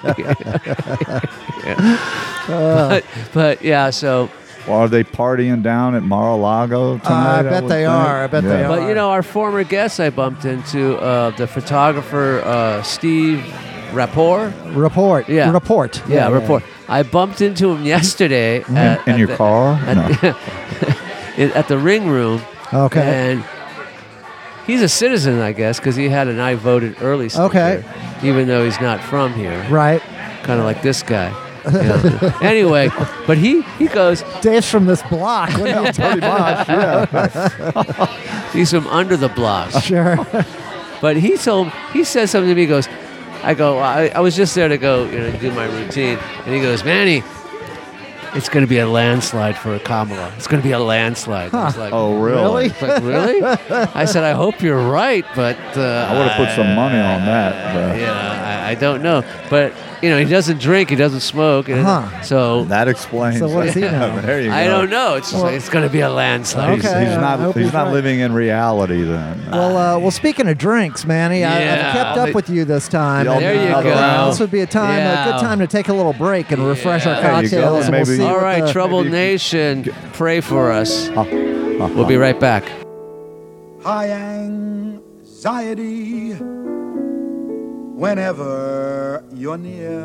Yeah. but, but yeah, so Well, are they partying down at Mar-a-Lago tonight? I bet would they think? are. I bet they Yeah. are. But you know, our former guest I bumped into, uh, the photographer uh, Steve Rapport. report. Yeah. report. Yeah, Rapport. I bumped into him yesterday In, at, in at your the, car? No. At, in- at the Ring Room, Okay. and he's a citizen, I guess, because he had an I voted early sticker, Okay. even though he's not from here, Right. kind of like this guy. Yeah. Anyway, but he he goes, Dave's from this block. What do you Pretty much, yeah. he's from under the block. Sure. But he told he said something to me. He goes, I go, I, I was just there to go, you know, do my routine, and he goes, Manny, it's going to be a landslide for Kamala. It's going to be a landslide. I was like, Oh, really? I was like, really? I said, I hope you're right, but uh, I would have put some money on that. but- yeah, I, I don't know, but you know, he doesn't drink, he doesn't smoke, and Huh. so That explains. So what does he it. know? There you go. I don't know. It's just like, it's going to be a landslide. He's, Okay, he's I not. hope He's he's not right. living in reality then. Well, uh, well. Speaking of drinks, Manny, I, Yeah, I've kept up but- with you this time. Y'all and, There you uh, go. This would be a time, a Yeah. good time to take a little break and refresh our Yeah. There you go. cocktails. And we'll Maybe- see All what right, the- Troubled maybe if Nation, pray for us. Uh, uh, We'll be right back. High anxiety whenever you're near.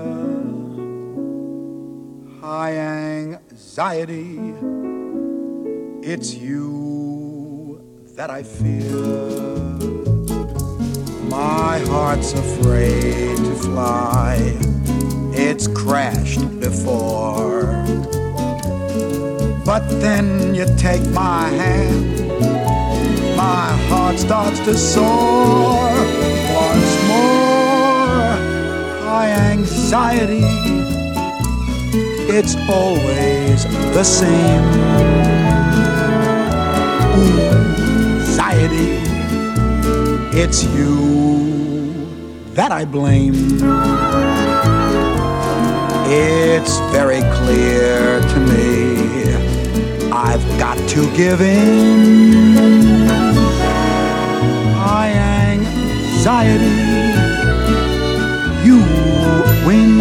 High anxiety, it's you that I fear. My heart's afraid to fly, it's crashed before. But then you take my hand, my heart starts to soar once more. High anxiety, it's always the same. Anxiety, it's you that I blame. It's very clear to me, I've got to give in. High anxiety, you win.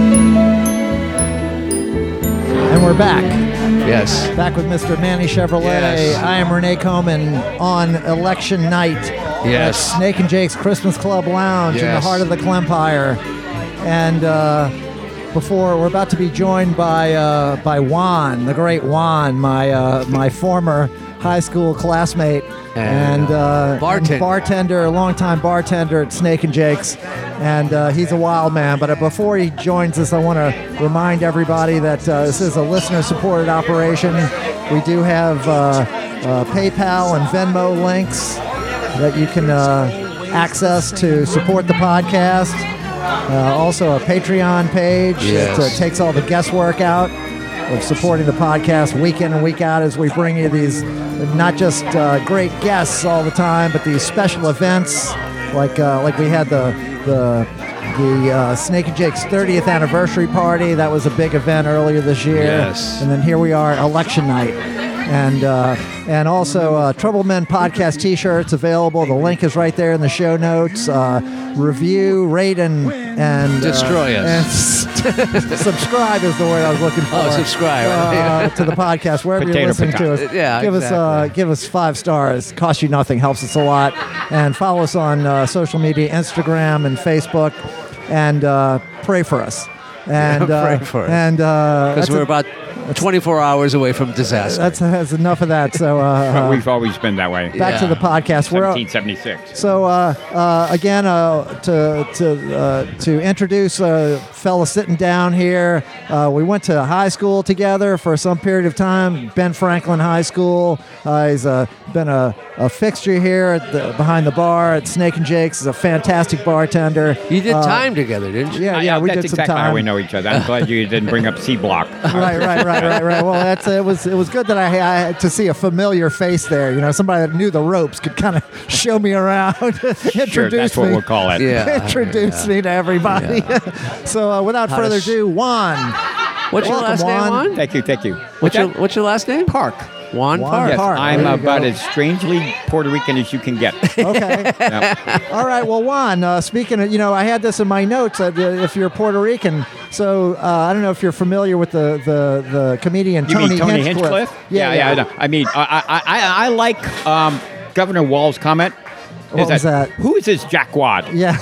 And we're back. Yes. Back with Mister Manny Chevrolet. Yes. I am Renee Coman on election night Yes. at Snake and Jake's Christmas Club Lounge in the Yes. heart of the Clempire. And uh, before we're about to be joined by uh, by Juan, the great Juan, my uh, my former high school classmate And, and, uh, bartender. and bartender, longtime bartender at Snake and Jake's, and uh, he's a wild man. But uh, before he joins us, I want to remind everybody that uh, this is a listener-supported operation. We do have uh, uh, PayPal and Venmo links that you can uh, access to support the podcast. Uh, also, a Patreon page Yes. that uh, takes all the guesswork out of supporting the podcast week in and week out as we bring you these not just uh, great guests all the time, but these special events like uh, like we had the the the uh, Snake and Jake's thirtieth anniversary party. That was a big event earlier this year. Yes. And then here we are, election night. And uh, and also uh, Trouble Men podcast T-shirts available. The link is right there in the show notes. Uh, review, rate, and and Destroy uh, us. And s- subscribe is the word I was looking for. Oh, subscribe. uh, to the podcast wherever you're Potato, listening to potato. us. Yeah, give us uh, exactly. give us five stars. Costs you nothing. Helps us a lot. And follow us on uh, social media, Instagram and Facebook, and uh, pray for us. And Yeah, pray uh, for us. and uh, Because that's we're a- about twenty-four hours away from disaster. That's, that's enough of that. So uh, But uh, we've always been that way. back to Yeah. the podcast. We're seventeen seventy-six. so uh, uh, again uh, to to uh, to introduce a fella sitting down here. Uh, we went to high school together for some period of time. Ben Franklin High School. Uh, he's uh, been a, a fixture here at the, behind the bar at Snake and Jake's. He's a fantastic bartender. You did Uh, time together, didn't you? Yeah, yeah, we that's did some exactly time. how we know each other. I'm glad you didn't bring up C Block. right, right, right, right, right. Well, that's it was it was good that I, I had to see a familiar face there. You know, somebody that knew the ropes could kind of show me around, introduce Sure, that's what me, we'll call it. Yeah. introduce me to everybody. so, uh, without How to further sh- ado, Juan. What's your Welcome, last name, Juan. Juan? Thank you, thank you. What's your What's your last name? Park? Juan Juan Park. Yes, Park. I'm There you about go. as strangely Puerto Rican as you can get. Okay. Yeah. All right. Well, Juan, uh, speaking of, you know, I had this in my notes. Uh, the- if you're Puerto Rican, so uh, I don't know if you're familiar with the the, the comedian You Tony, mean Tony Hinchcliffe. Hinchcliffe? Yeah, yeah. I, know. I mean, I, I, I, I like um, Governor Wall's comment. What was that? Who is this jackwad? Yeah.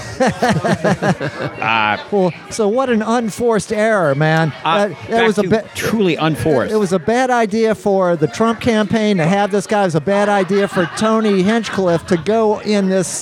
Uh, Well, so what an unforced error, man. uh, That- that back was a to bit. truly unforced. It was a bad idea for the Trump campaign to have this guy. It was a bad idea for Tony Hinchcliffe to go in this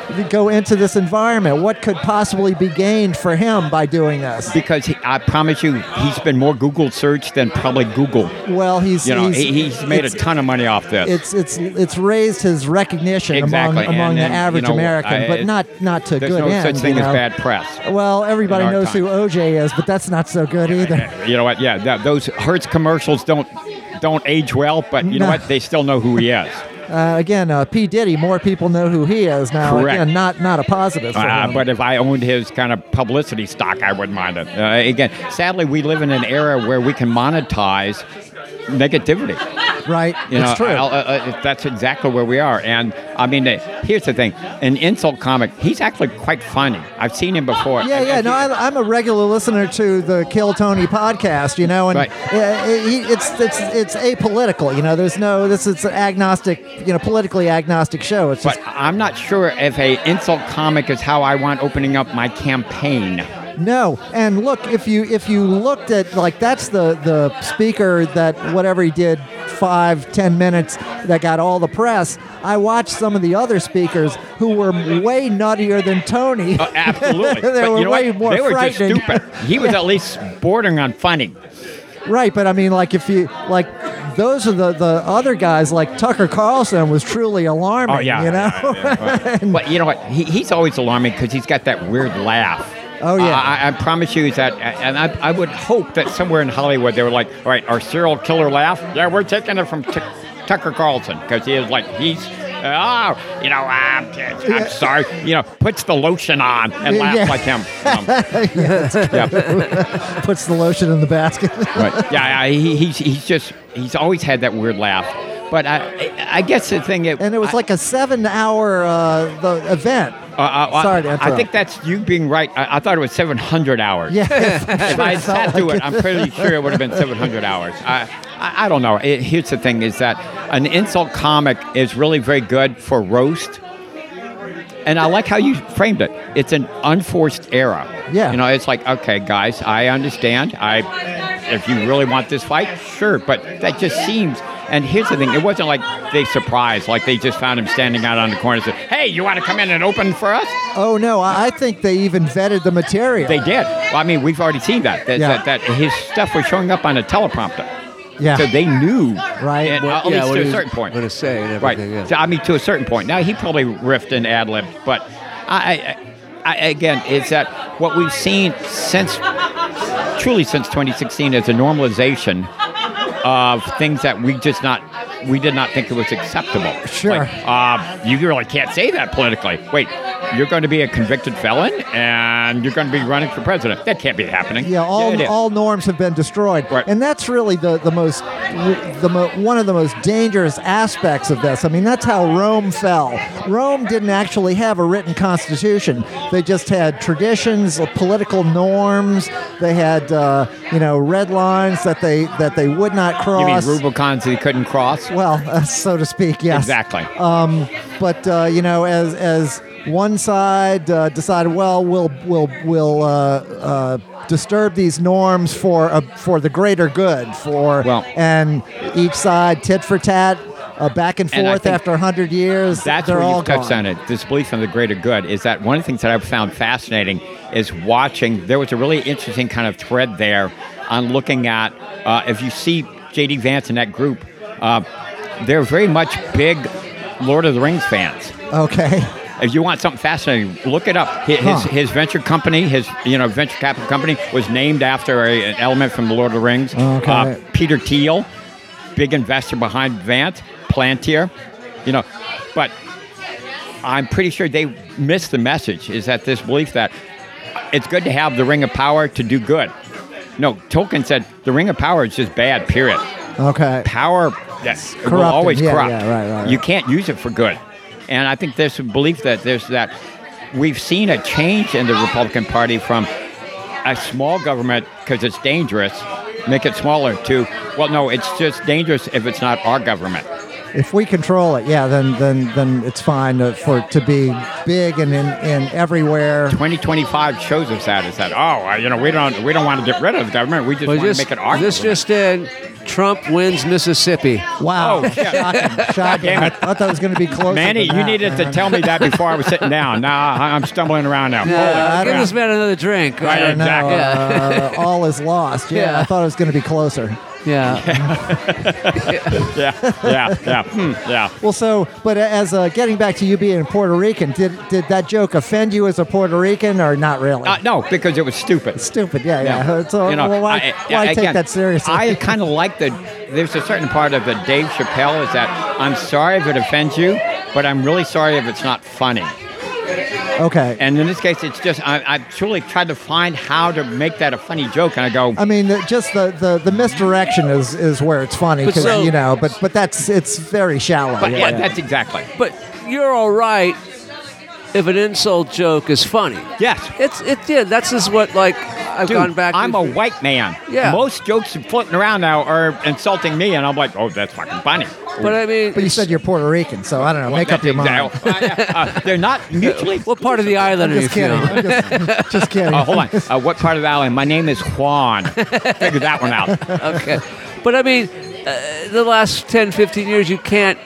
go into this environment? What could possibly be gained for him by doing this? Because he, I promise you, he's been more Google searched than probably Google. Well, he's You know, he's, he, he's made a it's- ton of money off this. It's it's it's raised his recognition Exactly. among among And the then, average you know, American, I- but it- not not to There's good no end. such thing you as know? bad press. Well, everybody in our knows who time. O J is, but that's not so good either. You know what? Yeah, that, those Hertz commercials don't don't age well, but you know No. what? They still know who he is. Uh, again, uh, P. Diddy, more people know who he is now. Correct. Again, not not a positive for Uh, him. but if I owned his kind of publicity stock, I wouldn't mind it. Uh, again, sadly, we live in an era where we can monetize negativity. right? You it's know, true. I- I- I- that's exactly where we are. And I mean, uh, here's the thing: an insult comic, he's actually quite funny. I've seen him before. Yeah, And yeah. if No, you- I, I'm a regular listener to the Kill Tony podcast, you know, and Right. uh, it, it's it's it's apolitical. You know, there's no this is an agnostic, you know, politically agnostic show. It's just But I'm not sure if a insult comic is how I want opening up my campaign. no. And look, if you if you looked at like that's the the speaker that whatever he did five ten minutes that got all the press. I watched some of the other speakers who were way nuttier than Tony. Uh, absolutely. they But were you know way what? more They were just frightening. stupid. He was at least bordering on funny. Right, but I mean, like if you like, those are the the other guys. Like Tucker Carlson was truly alarming. Oh yeah, you know. yeah, yeah, right. But you know what? He, he's always alarming because he's got that weird laugh. Oh, yeah. I, I, I promise you that, and I, I would hope that somewhere in Hollywood they were like, all right, our serial killer laugh. Yeah, we're taking it from T- Tucker Carlson because he is like he's. Oh, you know, I'm, I'm sorry. You know, puts the lotion on and laughs Yeah. like him. Um, yeah, Puts the lotion in the basket. right. Yeah, yeah, he, he's he's just he's always had that weird laugh. But I I guess the thing is, And it was I- like a seven-hour uh, the event. Uh, uh, Sorry to I, I interrupt. think that's you being right. I, I thought it was seven hundred hours. Yeah. If I had sat through it, I'm pretty sure it would have been seven hundred hours. I, I, I don't know. It, here's the thing: is that an insult comic is really very good for roast, and I like how you framed it. It's an unforced era. Yeah. You know, it's like, okay, guys, I understand. I, if you really want this fight, sure, but that just seems. And here's the thing: it wasn't like they surprised, like they just found him standing out on the corner and said, "Hey, you want to come in and open for us?" Oh no, I I think they even vetted the material. They did. Well, I mean, we've already seen that. That, Yeah. that, that his stuff was showing up on a teleprompter. Yeah. So they knew. Right. And, Well, at yeah, least what to he a was certain point. gonna say and Right. everything, yeah. So, I mean, to a certain point. Now, he probably riffed and ad-libbed, but I, I, I, again, it's that what we've seen since, truly since twenty sixteen is a normalization of things that we just not, we did not think it was acceptable. Sure. Like, uh, you really can't say that politically. Wait, you're going to be a convicted felon and you're going to be running for president. That can't be happening. Yeah, all it is. all norms have been destroyed, Right. and that's really the the most the mo- one of the most dangerous aspects of this. I mean, that's how Rome fell. Rome didn't actually have a written constitution; they just had traditions, political norms. They had uh, you know red lines that they that they would not You mean cross. Rubicons that he couldn't cross? Well, uh, so to speak, yes. Exactly. But uh, you know, as as one side uh, decided, well, we'll we'll we'll uh, uh, disturb these norms for uh, for the greater good. For Well- and each side tit for tat, uh, back and And I forth think after a hundred years. That's they're where all you've touched gone. on it. This belief in the greater good is that one of the things that I've found fascinating is watching. There was a really interesting kind of thread there on looking at uh, if you see J D Vance in that group, uh, they're very much big Lord of the Rings fans. Okay. If you want something fascinating, look it up. His, his, Huh. his venture company, his you know venture capital company, was named after a, an element from the Lord of the Rings. Okay. Uh, Peter Thiel, big investor behind Vance, Plantier, you know, but I'm pretty sure they missed the message. Is that this belief that it's good to have the Ring of Power to do good? No, Tolkien said the Ring of Power is just bad. Period. Okay. Power yes, will Corrupting. always Yeah, corrupt. yeah, right, right, right. You can't use it for good. And I think there's a belief that there's that we've seen a change in the Republican Party from a small government because it's dangerous, make it smaller, to, well, no, it's just dangerous if it's not our government. If we control it, yeah, then then then it's fine uh, for it to be big and in, in everywhere. twenty twenty-five shows us that is that, oh, uh, you know, we don't we don't want to get rid of the government. We just Well, want just, to make it our this government. just in, Trump wins Mississippi. Wow. Oh, shit. Shocking. Shocking. damn I it. thought that was going to be closer. Manny, than you that, needed to man. tell me that before I was sitting down. Now I- I'm stumbling around now. Yeah, I give don't- this man another drink. Right, I don't know. exactly. Uh, all is lost. Yeah, Yeah. I thought it was going to be closer. Yeah. Yeah, yeah, yeah, hmm, yeah. Well, so, but as uh, getting back to you being Puerto Rican, did did that joke offend you as a Puerto Rican or not really? Uh, no, because it was stupid. Stupid. Yeah, yeah. So, You know, well, why, I- why again, take that seriously? I kind of like the. There's a certain part of the Dave Chappelle is that I'm sorry if it offends you, but I'm really sorry if it's not funny. okay. And in this case, it's just I, I truly tried to find how to make that a funny joke, and I go, I mean, the, just the, the, the misdirection is, is where it's funny But because so- you know, but but that's it's very shallow. but yeah, yeah, yeah. that's exactly. But you're all right if an insult joke is funny. Yes. It's it yeah, that's just what like I've Dude, gone back I'm to. a white man. Yeah. Most jokes floating around now are insulting me, and I'm like, oh, that's fucking funny. But I mean, But you it's- said you're Puerto Rican, so I don't know. Well, Make up that's your mind. exactly- uh, uh, they're not mutually. what part of the island I'm are you just kidding. from? I'm just, just kidding. Oh, hold on. Uh, what part of the island? My name is Juan. Figure that one out. Okay. But I mean, uh, the last ten, fifteen years, you can't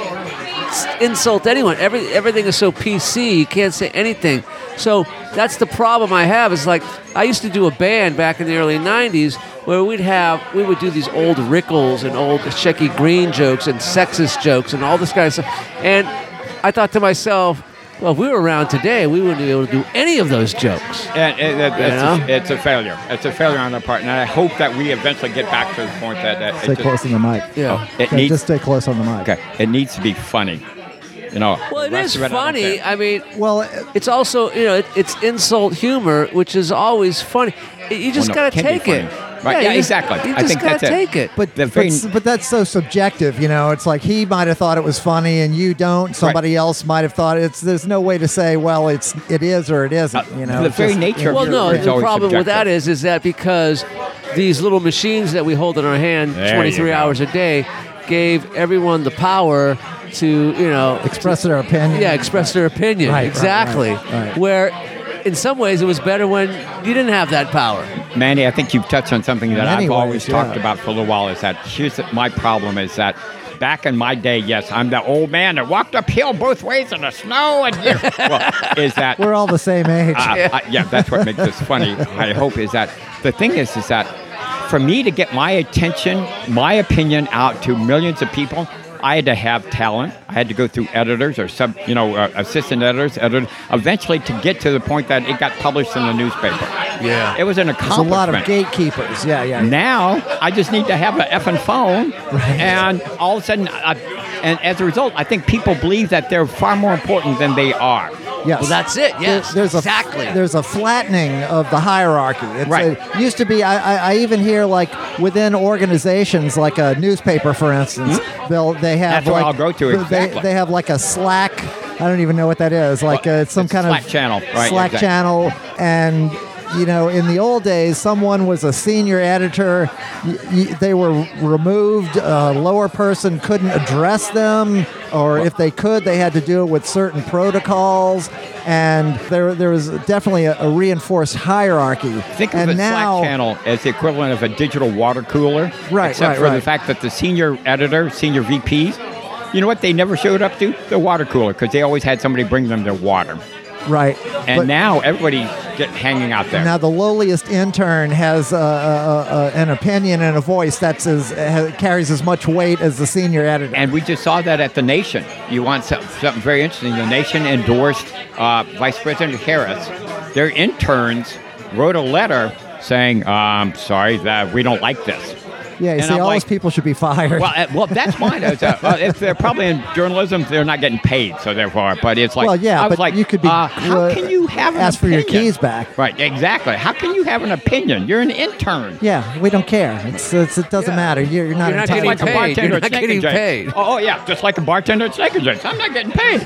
s- insult anyone. Every, everything is so P C, you can't say anything. So that's the problem I have is like, I used to do a band back in the early nineties where we'd have, we would do these old Rickles and old Shecky Green jokes and sexist jokes and all this kind of stuff. And I thought to myself, well, if we were around today, we wouldn't be able to do any of those jokes. And, and it- it's, know? a, it's a failure. It's a failure on their part, and I hope that we eventually get back to the point that, that Stay it, close just, on the mic. Yeah. it Okay, needs. just stay close on the mic. Okay, it needs to be funny. You know. Well, the it rest is of I don't funny. care. I mean, Well, uh, it's also, you know, it, it's insult humor, which is always funny. You just no, gotta it can be take it. funny. Right, yeah, you just- exactly. You I just think gotta that's it. take it. but The but, very- s- but that's so subjective, you know. It's like he might have thought it was funny and you don't. Somebody else might have thought it's. There's no way to say, well, it's it is or it isn't. You know, the It's very just- nature of Well, your- no, it's the always problem with subjective. that is, is that because these little machines that we hold in our hand There you twenty-three go. hours a day gave everyone the power to, you know, express their opinion. yeah, express their opinion. Right, right, exactly. right, right. Where, in some ways, it was better when you didn't have that power. Manny, I think you've touched on something that many I've always ways, yeah. talked about for a little while. Is that here's the, my problem is that back in my day, yes, I'm the old man that walked uphill both ways in the snow, and you know, well, is that We're all the same age. uh, yeah. I, yeah, that's what makes this funny. I hope is that the thing is is that for me to get my attention, my opinion out to millions of people, I had to have talent. I had to go through editors or sub, you know, uh, assistant editors, editors, eventually to get to the point that it got published in the newspaper. Yeah. It was an There's a accomplishment. lot of gatekeepers. Yeah, yeah. Now I just need to have an effing phone, and all of a sudden, I, and as a result, I think people believe that they're far more important than they are. Yes. Well, that's it. Yes, There- there's exactly. A, there's a flattening of the hierarchy. It's Right. It used to be. I, I, I even hear like within organizations, like a newspaper, for instance, they'll they have Hmm? That's where like I'll go to, They, exactly. they have like a Slack. I don't even know what that is. Like uh, it's some It's kind Slack of channel, right, Slack exactly. channel, and you know, in the old days, someone was a senior editor. Y- y- they were removed. A lower person couldn't address them, or if they could, they had to do it with certain protocols. And there, there was definitely a, a reinforced hierarchy. Think of and the now, Slack channel as the equivalent of a digital water cooler, Right, except right, for the right. fact that the senior editor, senior V Ps, you know what they never showed up to? The water cooler, because they always had somebody bring them their water. right? And But now everybody's get hanging out there. now the lowliest intern has uh, uh, uh, an opinion and a voice that's as uh, carries as much weight as the senior editor. And we just saw that at The Nation. You want some, something very interesting. The Nation endorsed uh, Vice President Harris. Their interns wrote a letter saying, um, sorry, that we don't like this. yeah, you and see, I'm all like- those people should be fired. Well, uh, well, that's mine. It's, uh, uh, if they're probably in journalism, they're not getting paid, so therefore. But it's like, Well, yeah, I was but like, you could be. Uh, how uh, can you have an ask for your opinion? keys back? Right, exactly. How can you have an opinion? You're an intern. Yeah, we don't care. It's, it's it doesn't Yeah. matter. You're, you're not You're not entitled. Like getting a paid. bartender You're at not Snake and getting Jake's. paid. Oh, oh, yeah, just like a bartender at Snake and Jake's. I'm not getting paid.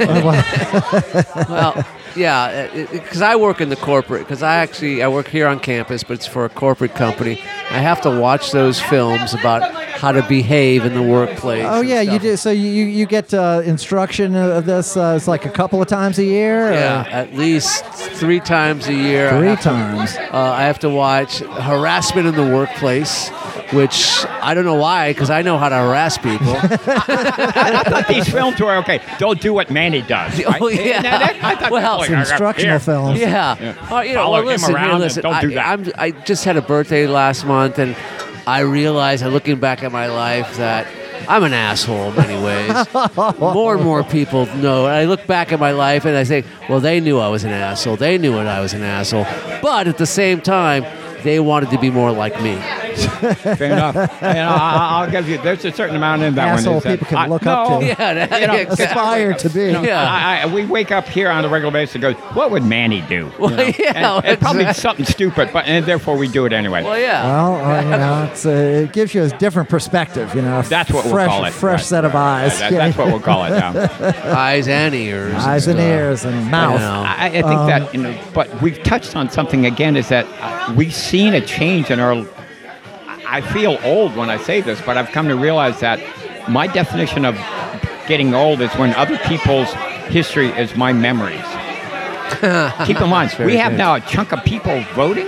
Well, yeah, because I work in the corporate. Because I actually I work here on campus, but it's for a corporate company. I have to watch those films about how to behave in the workplace. Oh and yeah, you stuff. do. So you you get uh, instruction of this. Uh, it's like a couple of times a year. or- Yeah, at least three times a year. I Three have to- times. uh, I have to watch harassment in the workplace, which I don't know why, because I know how to harass people. I thought these films were okay. Don't do what Manny does. Right? Oh, yeah. That- that- I thought Well, that's Some like, instructional here. films. Yeah. Uh, you know, Follow well, him listen, around you know, and listen. don't I, do that. I'm, I just had a birthday last month, and I realized, I'm looking back at my life, that I'm an asshole in many ways. More and more people know. And I look back at my life, and I think, well, they knew I was an asshole. They knew that I was an asshole. But at the same time, they wanted to be more like me. Fair enough. And I, I'll give you. There's a certain amount in that Asshole one. is that people can I- look no, up to. Yeah, that- You know, exactly. Aspire to be. You know, Yeah. I, I, we wake up here on a regular basis and go, what would Manny do? Well, You know? yeah, and, and probably exactly. something stupid, but and therefore we do it anyway. Well, yeah. Well, uh, you know, it's, uh, it gives you a different perspective. You know, a That's what we'll fresh, call it. fresh Right. set of eyes. That- that's what we'll call it now. Eyes and ears. Eyes and stuff. ears and mouth. know. I, I think that, you know, but we've touched on something again. Is that uh, we've seen a change in our. I feel old when I say this, but I've come to realize that my definition of getting old is when other people's history is my memories. Keep in mind, very we have good. now a chunk of people voting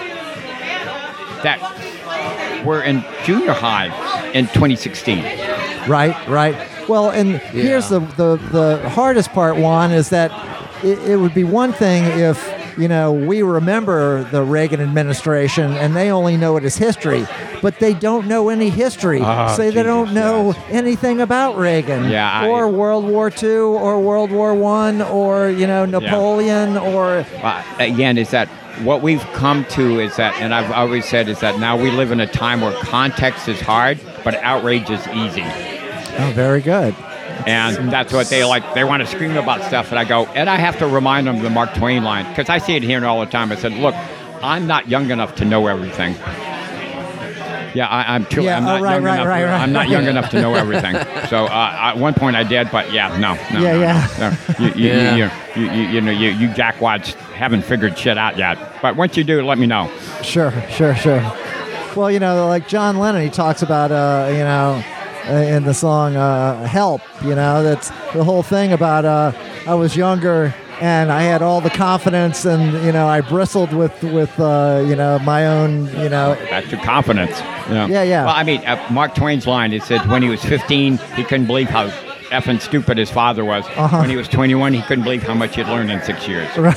that were in junior high in twenty sixteen. Right, right. Well, and here's the, the the hardest part, Juan, is that it, it would be one thing if, you know, we remember the Reagan administration and they only know it as history, but they don't know any history. Oh, Say they don't Jesus, know yes. anything about Reagan, Yeah, I- or World War Two, or World War One, or, you know, Napoleon, or Uh, again, is that what we've come to is that, and I've always said, is that now we live in a time where context is hard, but outrage is easy. oh, very good. And that's what they like. They want to scream about stuff. And I go, and I have to remind them of the Mark Twain line, because I see it here all the time. I said, look, I'm not young enough to know everything. Yeah, I, I'm truly. Yeah, I'm oh, not right, young right, enough. right, right, I'm not right. young enough to know everything. So uh, at one point I did, but yeah, no, no, Yeah, no, yeah. no, no. You, you, Yeah. you, you, you, you know, you, you jackwads haven't figured shit out yet. But once you do, let me know. Sure, sure, sure. Well, you know, like John Lennon, he talks about, uh, you know, uh, in the song uh, Help, you know, that's the whole thing about uh, I was younger and I had all the confidence and, you know, I bristled with, with uh, you know, my own, you know. Back to confidence. You know? Yeah, yeah. Well, I mean, uh, Mark Twain's line, it said when he was fifteen, he couldn't believe how effing stupid his father was. Uh-huh. When he was twenty-one, he couldn't believe how much he'd learned in six years. you know,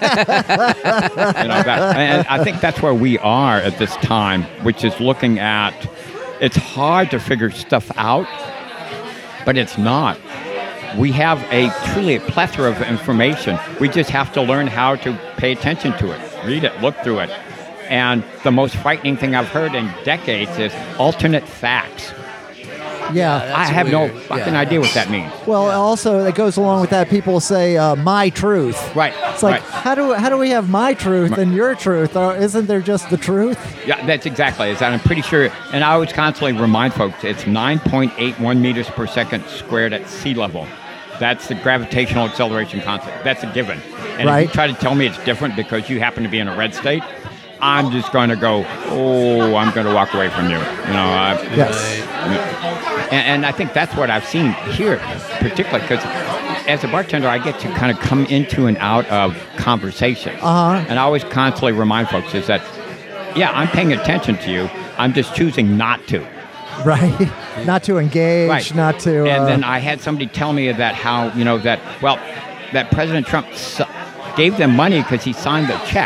that, and I think that's where we are at this time, which is looking at, it's hard to figure stuff out, but it's not. We have a truly a plethora of information. We just have to learn how to pay attention to it, read it, look through it. And the most frightening thing I've heard in decades is alternate facts. Yeah. I That's have no weird. fucking Yeah. idea what that means. Well, also, it goes along with that. People say uh, my truth. Right. It's like, right. how do how do we have my truth and your truth? Or isn't there just the truth? Yeah, that's exactly. Is that I'm pretty sure, and I always constantly remind folks, it's nine point eight one meters per second squared at sea level. That's the gravitational acceleration constant. That's a given. And Right. if you try to tell me it's different because you happen to be in a red state, I'm just going to go, oh, I'm going to walk away from you. You know. I, Yes. And, and I think that's what I've seen here, particularly because as a bartender, I get to kind of come into and out of conversations. Uh-huh. And I always constantly remind folks is that, yeah, I'm paying attention to you. I'm just choosing not to. Right. Not to engage. Right. Not to. And uh, then I had somebody tell me that how, you know, that, well, that President Trump s- gave them money because he signed the check.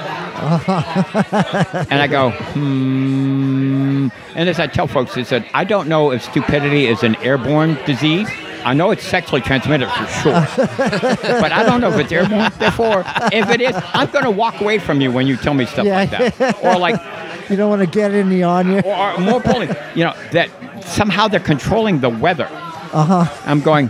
And I go, hmm. And as I tell folks, is that I don't know if stupidity is an airborne disease. I know it's sexually transmitted for sure. But I don't know if it's airborne. Therefore, if it is, I'm going to walk away from you when you tell me stuff Yeah. like that. Or like, you don't want to get any on you. or, or more importantly, you know, that somehow they're controlling the weather. Uh-huh. I'm going,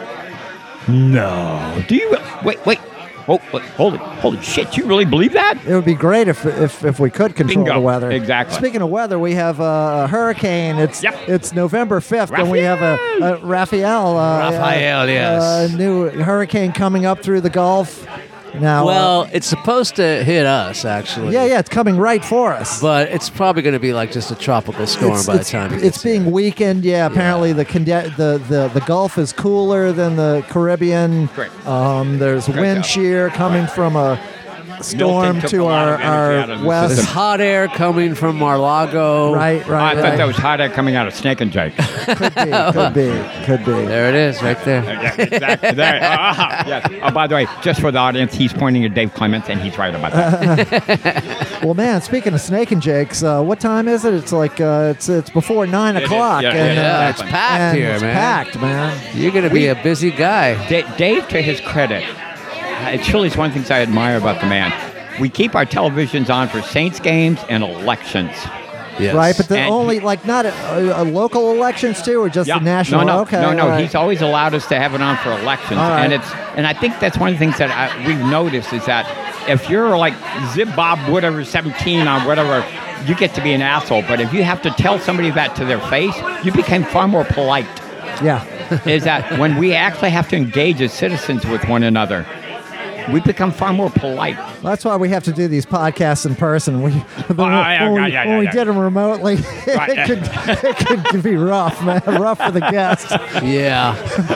no. Do you? Wait, wait. Oh, wait, holy, holy shit! You really believe that? It would be great if if, if we could control Bingo. the weather. Exactly. Speaking of weather, we have uh, a hurricane. It's Yep. it's November fifth, and we have a, a Raphael. Uh, Raphael, uh, yes. uh, new hurricane coming up through the Gulf. Now, uh, Well, it's supposed to hit us, actually. yeah, yeah, it's coming right for us. But it's probably going to be like just a tropical storm it's, by it's, the time it it's gets being weakened. Yeah, apparently the, conde- the the the Gulf is cooler than the Caribbean. Great. Um, there's Great wind job. shear coming from a storm took to a lot our, of energy out of our the west. This system. hot air coming from Mar-Lago. Right, Oh, right, I thought right. that was hot air coming out of Snake and Jake. Could be, could be, could be. There it is, right there. Yeah, exactly. There. Ah, yes. Oh, by the way, just for the audience, he's pointing at Dave Clements, and he's right about that. Well, man, speaking of Snake and Jake's, uh, what time is it? It's like uh, it's it's before nine It is, o'clock. yeah, and, yeah, uh, it's packed and here, it's man. Packed, man. You're gonna be a busy guy. Da- Dave, to his credit, uh, it truly is one of the things I admire about the man. We keep our televisions on for Saints games and elections. Yes. Right, but the And only he- like not a, a local elections too, or just Yeah. the national. No, no, okay, no, no. all right. He's always allowed us to have it on for elections, All right. and it's and I think that's one of the things that I, we've noticed is that if you're like Zib Bob whatever seventeen on whatever, you get to be an asshole. But if you have to tell somebody that to their face, you become far more polite. Yeah. Is that when we actually have to engage as citizens with one another, we become far more polite. That's why we have to do these podcasts in person. We, when, Oh, yeah, when yeah, we, yeah, when we yeah. did them remotely, Right. it, could, it could be rough, man. Rough for the guests. Yeah.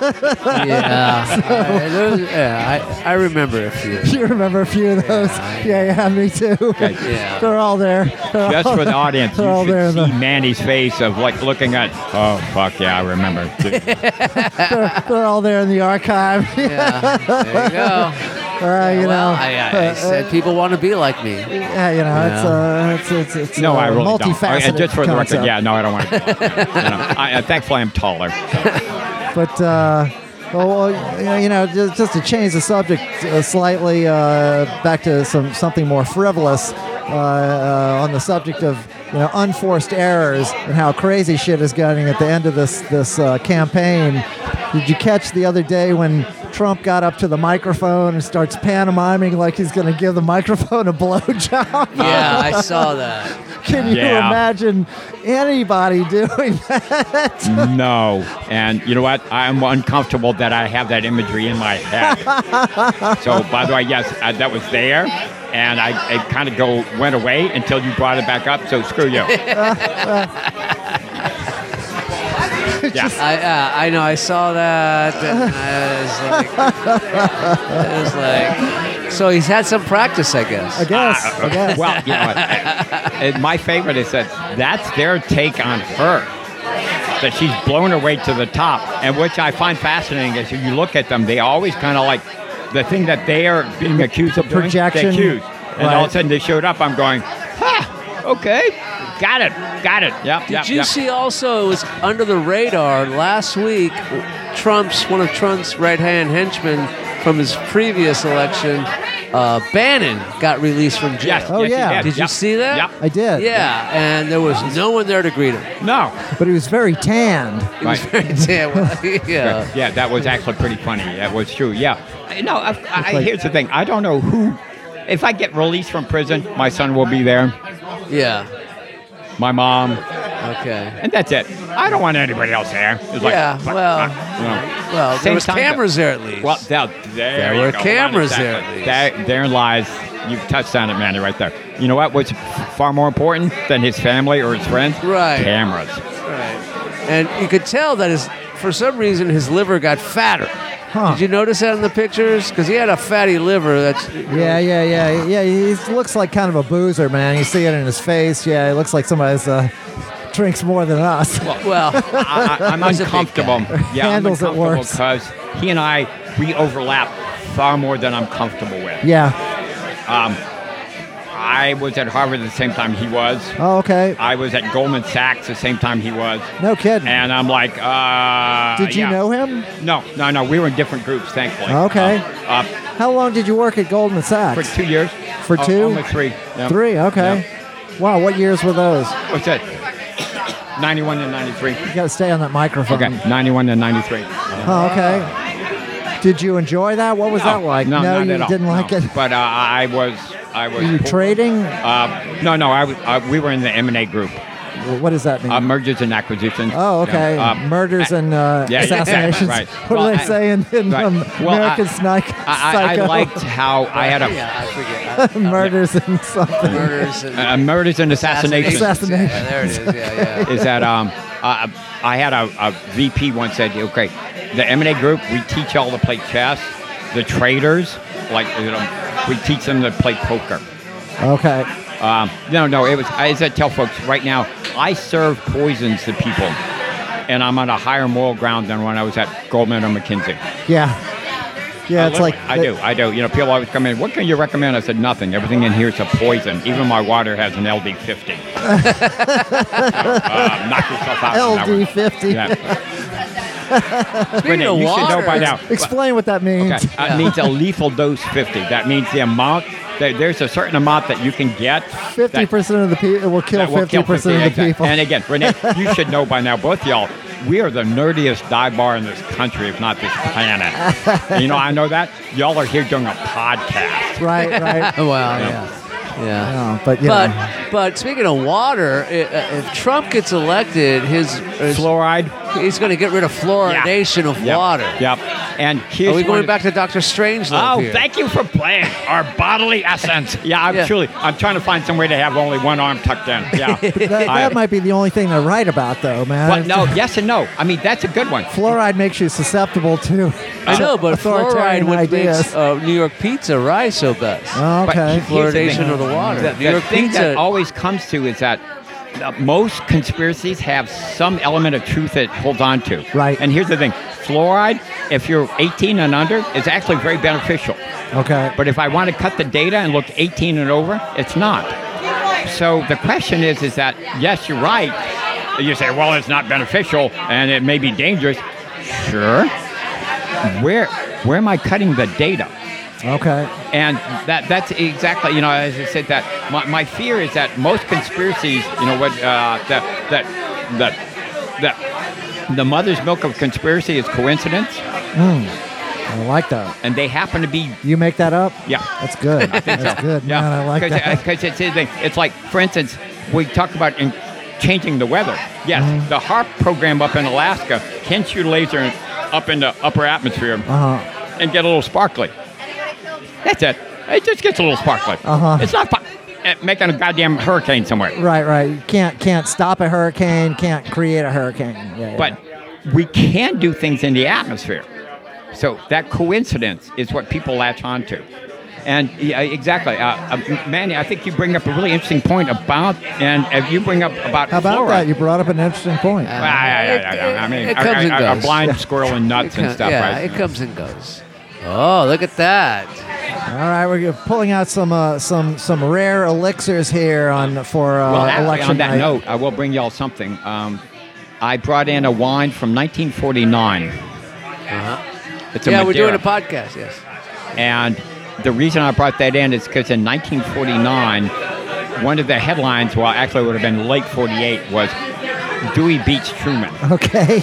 yeah. Uh, those- yeah. I, I remember a few. You remember a few of those? Yeah, yeah, me too. Yeah. They're all there. They're Just all, for the audience, they're all you there. should in see the- Mandy's face of like looking at, oh, fuck yeah, I remember. they're, they're all there in the archive. Yeah. There you go. Uh, you well, know, I, I, I said people want to be like me. yeah, you know, it's uh, it's it's it's No, uh, I really don't. multifaceted And just for the concept. record, yeah, no, I don't want to. you know, I, uh, thankfully, I'm taller. But uh, well, well, you know, just, just to change the subject uh, slightly, uh, back to some something more frivolous, uh, uh, on the subject of you know unforced errors and how crazy shit is getting at the end of this this uh, campaign. Did you catch the other day when Trump got up to the microphone and starts pantomiming like he's going to give the microphone a blowjob? Yeah, I saw that. Can you Yeah. imagine anybody doing that? No. And you know what? I'm uncomfortable that I have that imagery in my head. So, by the way, yes, uh, that was there. And I it kind of go went away until you brought it back up. So, screw you. Yeah. I uh, I know I saw that and I was like, it was like, so he's had some practice, I guess. I guess. I guess. Well, you know what? And my favorite is that that's their take on her. That she's blown her way to the top. And which I find fascinating is if you look at them, they always kind of like the thing that they are being accused of doing, projection. they accuse. And all Right. of a sudden they showed up, I'm going, ha, okay, got it, got it. Yep, Did yep, you yep. see also it was under the radar last week? Trump's one of Trump's right-hand henchmen from his previous election, uh, Bannon, got released from jail. Yes, Oh, yes, he yeah. did. Did you Yep, see that? Yep. I did. Yeah, and there was no one there to greet him. No. But he was very tanned. It was Right. very damn well, yeah. Yeah, that was actually pretty funny. That was true. Yeah. I- No, I, I, like- here's the thing. I don't know who. If I get released from prison, my son will be there, Yeah. my mom, Okay. and that's it. I don't want anybody else there. It's like, Yeah, fuck, well, uh, you know. Well, there Same was time, cameras there at least. Well, there, there, There you were go. cameras Exactly. there at least. There, therein lies. You've touched on it, Manny, right there. You know what? What's f- far more important than his family or his friends? Right. Cameras. Right. And you could tell that his, for some reason, his liver got fatter. Huh. Did you notice that in the pictures? Because he had a fatty liver. That's Yeah, yeah, yeah, yeah. He looks like kind of a boozer, man. You see it in his face. Yeah, it looks like somebody's uh, drinks more than us. well. I, I, I'm He's a big uncomfortable. Yeah, Handles it I'm uncomfortable worse. because he and I, we overlap far more than I'm comfortable with. Yeah. I was at Harvard at the same time he was. Oh, okay. I was at Goldman Sachs the same time he was. No kidding. And I'm like, uh. Did you yeah. know him? No, no, no. We were in different groups, thankfully. Okay. Uh, uh, How long did you work at Goldman for Sachs? two years. For Oh, two? only three. Yeah. Three. Okay. Wow. What years were those? What's that? ninety-one to ninety-three. You got to stay on that microphone. Okay, ninety-one to ninety-three. Oh, okay. Did you enjoy that? What was that like? No, not you at all. didn't like No. it. But uh, I was, I was. Were you trading? Uh, no, no. I was. Uh, we were in the M and A group. What does that mean? Uh, mergers and acquisitions. oh, okay. Yeah, uh, Murders and uh, yeah, yeah, assassinations. right. What Well, do they I- say in, in right. um, Well, I- American Snike? I, I, I Psycho? liked how I had a Yeah, I forget. Murders and something. Murders and uh, murders and assassinations. Assassination. Yeah, there it is. Yeah, yeah. Is that um, uh, I had a, a V P once said, okay, the M and A group, we teach y'all to play chess. The traders, like you know, we teach them to play poker. Okay. Um, no, no, it was, as I tell folks right now, I serve poisons to people, and I'm on a higher moral ground than when I was at Goldman or McKinsey. Yeah. Yeah, it's like I do, I do. You know, people always come in, what can you recommend? I said, nothing. Everything in here is a poison. Even my water has an L D fifty. so, uh, knock yourself out. L D fifty. Yeah. Speaking Renee, of you should know water, by now. Explain what that means. Okay, uh, it means a lethal dose fifty. That means the amount, that there's a certain amount that you can get. Fifty percent of the people it will kill that will fifty percent of the exactly. people. And again, Renee, you should know by now, both y'all, we are the nerdiest dive bar in this country, if not this planet. And you know, I know that. Y'all are here doing a podcast. Right, right. Well, yeah. Yeah. No, but you But know. but speaking of water, i- uh, if Trump gets elected, his, his Fluoride. he's going to get rid of fluoridation of Yep. water. Yep. And here's Are we one going of- back to Doctor Strangelove Oh, here? thank you for playing our bodily essence. Yeah, I'm Yeah. truly. I'm trying to find some way to have only one arm tucked in. Yeah. That, I- that might be the only thing they're right about, though, man. Well, no, yes and no. I mean, that's a good one. Fluoride makes you susceptible to I know, but fluoride authoritarian would ideas. makes uh, New York pizza rise so best. Oh, But okay. here's the Fluoridation thing. of the water. The, New the York thing pizza. that always comes to is that uh, most conspiracies have some element of truth it holds on to. Right. And here's the thing: fluoride, if you're eighteen and under, is actually very beneficial. Okay. But if I want to cut the data and look eighteen and over, it's not. So the question is, is that yes, you're right. You say, well, it's not beneficial and it may be dangerous. Sure. Where where am I cutting the data? Okay. And that that's exactly, you know, as I said, that my, my fear is that most conspiracies, you know, what uh, that that that that the mother's milk of conspiracy is coincidence, I like that. and they happen to be. You make that up? Yeah. That's good. That's good, man. I like Because that. because it's it's like, for instance, we talk about in changing the weather. Yes, Mm-hmm. the HARP program up in Alaska can shoot a laser up in the upper atmosphere Uh-huh. and get a little sparkly. That's it. It just gets a little sparkly. Uh-huh. It's not fu- eh, making a goddamn hurricane somewhere. Right, right. You can't can't stop a hurricane, can't create a hurricane. Yeah, yeah. But we can do things in the atmosphere. So that coincidence is what people latch onto. And yeah, exactly. Uh, uh, Manny, I think you bring up a really interesting point about, and if you bring up about How about fluoride. that? You brought up an interesting point. Ah, yeah, yeah, yeah, yeah. I mean, It a- comes and a, a goes. blind squirrel and nuts It and com- stuff, yeah, right? it comes and goes. Oh, look at that. All right, we're pulling out some uh, some some rare elixirs here on for uh, Well, actually, election on that night. note, I will bring y'all something. Um, I brought in a wine from nineteen forty-nine. Uh-huh. It's a Yeah, we're doing a Madeira. podcast, yes. And the reason I brought that in is because in nineteen forty-nine, one of the headlines, well, actually it would have been late forty-eight, was Dewey beats Truman. Okay.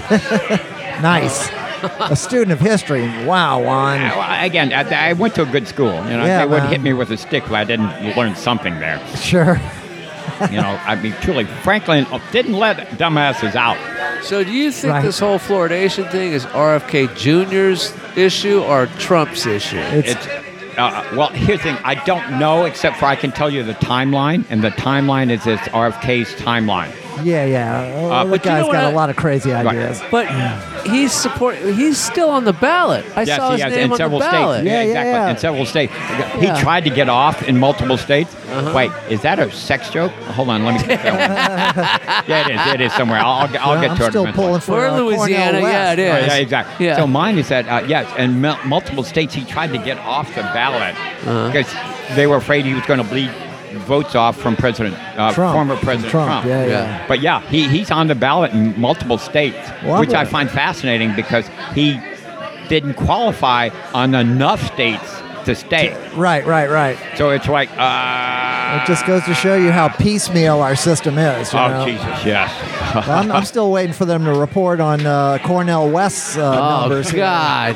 Nice. A student of history. Wow, Juan. Uh, well, Again, I, I went to a good school. You know, Yeah, they wouldn't man. hit me with a stick if I didn't learn something there. Sure. You know, I mean, truly, Franklin didn't let dumbasses out. So do you think Right. this whole fluoridation thing is R F K Junior's issue or Trump's issue? It's, It's uh, well, here's the thing. I don't know, except for I can tell you the timeline, and the timeline is it's R F K's timeline. yeah, yeah. Oh, Uh, the but you know guy's what got I- a lot of crazy ideas. But he's support. He's still on the ballot. I Yes, saw he his has name in on several the ballot. states. Yeah, yeah, exactly. yeah. In several states. He Yeah. tried to get off in multiple states. Uh-huh. Wait, is that a sex joke? Hold on, let me get that one. Yeah, it is. It is somewhere. I'll, I'll, I'll Well, get I'm to it. still eventually. pulling for We're uh, in Louisiana, Cornell yeah, West. it is. Right, yeah, exactly. Yeah. So mine is that, uh, yes, in mul- multiple states he tried to get off the ballot Uh-huh. because they were afraid he was going to bleed votes off from President, uh, Trump. former President Trump, Trump. yeah, Yeah. yeah. But yeah, he, he's on the ballot in multiple states, Well, I'm which I gonna- find fascinating because he didn't qualify on enough states to stay. Right, right, right. So it's like, uh, It just goes to show you how piecemeal our system is. You oh know? Jesus, yes. I'm, I'm still waiting for them to report on uh, Cornell West's uh, Oh numbers. here. God!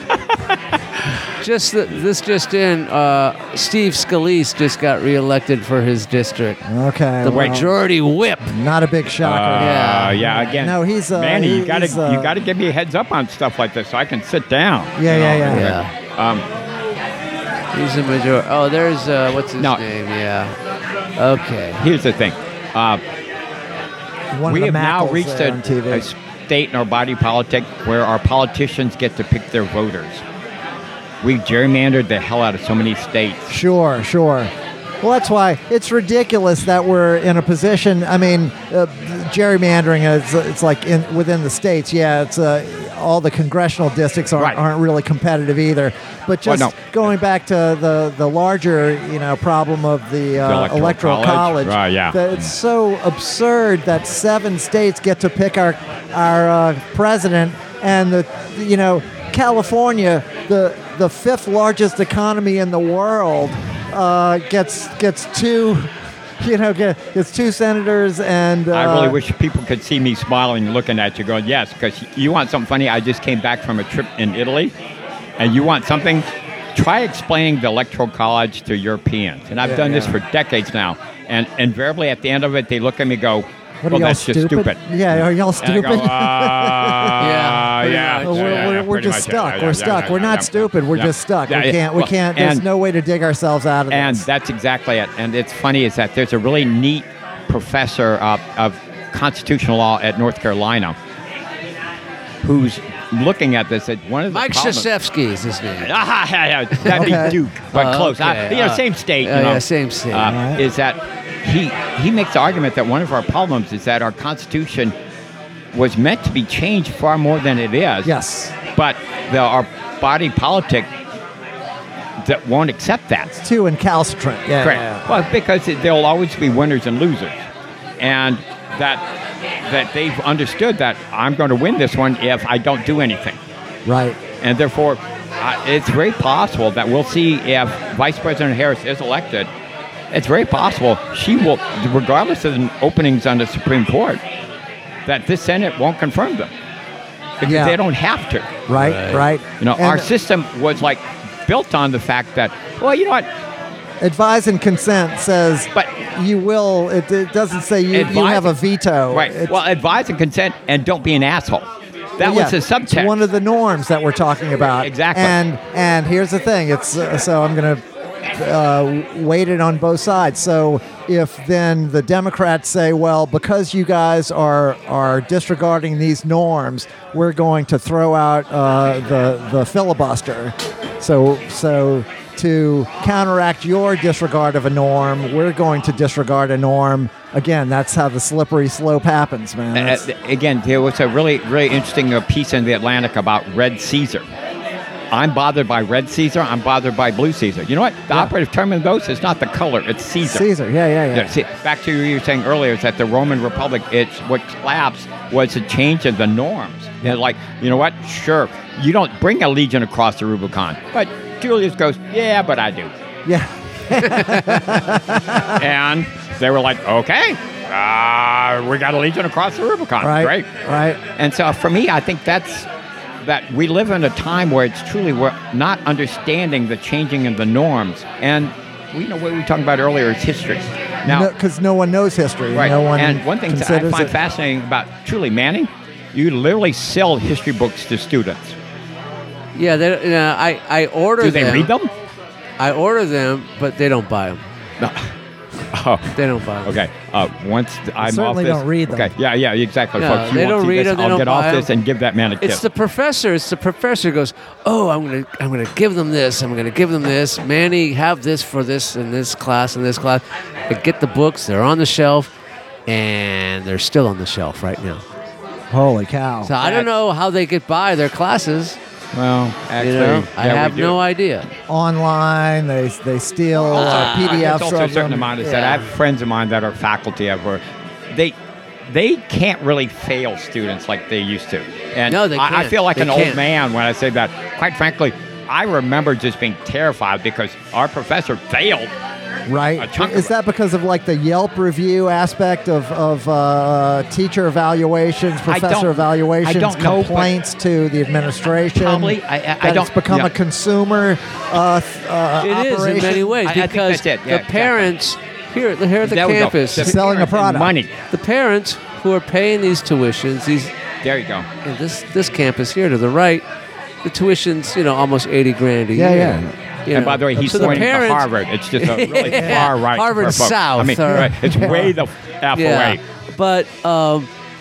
just th- this just in, uh, Steve Scalise just got reelected for his district. Okay. The well, majority whip. Not a big shocker. Uh, Yeah. yeah. Again, No, he's, uh, Manny. You he- gotta, he's, uh, you gotta give me a heads up on stuff like this so I can sit down. Yeah, you yeah, know? yeah. Yeah. Um, He's a majority. Oh, there's uh, what's his No. name? Yeah. Okay. here's the thing. Uh, One we of the have now Mackles reached there a, on T V. a state in our body politic where our politicians get to pick their voters. we gerrymandered the hell out of so many states. Sure, sure. Well, that's why it's ridiculous that we're in a position. I mean, uh, gerrymandering is it's like in within the states. Yeah, it's uh, all the congressional districts aren't, Right. aren't really competitive either. But just Well, no. going back to the, the larger, you know, problem of the, uh, The electoral electoral college. college. Right, yeah. that it's so absurd that seven states get to pick our our uh, president, and the you know California, the the fifth largest economy in the world. Uh, gets gets two, you know, get, gets two senators, and uh, I really wish people could see me smiling, looking at you, going, "Yes," because you want something funny. I just came back from a trip in Italy, and you want something. Try explaining the electoral college to Europeans, and I've Yeah, done this yeah. for decades now. And invariably, at the end of it, they look at me, and go, What are "Well, y'all that's just stupid." Yeah, are y'all And I stupid? go, "Ah, Yeah, pretty yeah, much. Well, yeah, we're, yeah, we're, we're pretty just much, yeah, stuck. yeah, we're yeah, stuck. yeah, we're yeah, not yeah. stupid. We're Yeah. just stuck. Yeah, we yeah. can't. We Well, can't. There's and- no way to dig ourselves out of And this. that's exactly it. And it's funny is that there's a really neat professor uh, of constitutional law at North Carolina who's looking at this. At one of the Mike problems- Krzyzewski is his name. Ah, yeah, yeah, that'd Okay. be Duke, but Oh, close. I- okay. you know, Uh, same state. yeah, you know, yeah, same state. Uh, Right. Is that he he makes the argument that one of our problems is that our Constitution was meant to be changed far more than it is. Yes, But the, our body politic that won't accept that. too incalcitrant. Yeah, Correct. yeah. Well, because it, there'll always be winners and losers, and that that they've understood that I'm going to win this one if I don't do anything, Right. and therefore uh, it's very possible that we'll see if Vice President Harris is elected. It's very possible she will, regardless of the openings on the Supreme Court, that this Senate won't confirm them because Yeah. they don't have to. Right. Right. Right. You know, And our system was like built on the fact that, well, you know what? advise and consent says, But- you will. It, it doesn't say you, you Advise- have a veto. Right. It's- Well, advise and consent, and don't be an asshole. That yeah, was the subtext. It's one of the norms that we're talking about. Exactly. And and here's the thing. It's uh, so I'm going to uh, weight it on both sides. So if then the Democrats say, well, because you guys are are disregarding these norms, we're going to throw out uh, the the filibuster. So so. To counteract your disregard of a norm, we're going to disregard a norm. Again, that's how the slippery slope happens, man. Uh, That's- uh, again, there was a really, really interesting uh, piece in the Atlantic about Red Caesar. I'm bothered by Red Caesar. I'm bothered by Blue Caesar. You know what? The Yeah. operative term in those is not the color; it's Caesar. Caesar, yeah, yeah, yeah. Yeah, see, back to what you were saying earlier, is that the Roman Republic, it's what collapsed was a change in the norms. And like, you know what? Sure, you don't bring a legion across the Rubicon, but Julius goes, yeah, but I do. Yeah. And they were like, okay, uh, we got a legion across the Rubicon. Right. Great. Right. And so for me, I think that's that we live in a time where it's truly we're not understanding the changing of the norms. And we know what we were talking about earlier is history. Now, Because no, one knows history. right. No one and one thing that I considers find it. fascinating about truly Manning, you literally sell history books to students. Yeah, they, you know, I, I order Do they them. read them? I order them, but they don't buy them. No. Oh, They don't buy them. okay. Uh, once th- I'm certainly off this. don't read them. Okay. Yeah, yeah, exactly. No, Folks, you they won't don't see read this. them, they I'll don't get off buy this them. and give that man a kiss. It's the professor. It's the professor goes, oh, I'm gonna I'm gonna give them this. I'm gonna give them this. Manny, have this for this in this class and this class. They get the books. They're on the shelf, and they're still on the shelf right now. Holy cow. So I don't know how they get by their classes. well, actually, You know, I yeah, we have do. no idea. Online, they they steal uh, Uh, P D Fs There's also from a certain them. amount is that I have friends of mine that are faculty of where they they can't really fail students like they used to. And No, they I, I can't. feel like They an old can't. man when I say that. Quite frankly, I remember just being terrified because our professor failed. Right? a chunk of Is it. that because of like the Yelp review aspect of, of uh, teacher evaluations, I professor don't- evaluations, I don't know, but- complaints to the administration? Probably. I- I- I that don't- It's become yeah. a consumer uh, th- uh, It is operation. in many ways I- I think because that's it. Yeah, the exactly. parents here, here at the There we go. campus, The Selling a parents and product. Money. the parents who are paying these tuitions, these There you go. and this this campus here to the right, the tuition's you know almost eighty grand a Yeah, year. yeah. You And know, by the way, he's so the pointing parents, to Harvard. It's just a really Yeah. far right. Harvard for folks. South I mean, or- right, it's way the f Yeah, away. but um,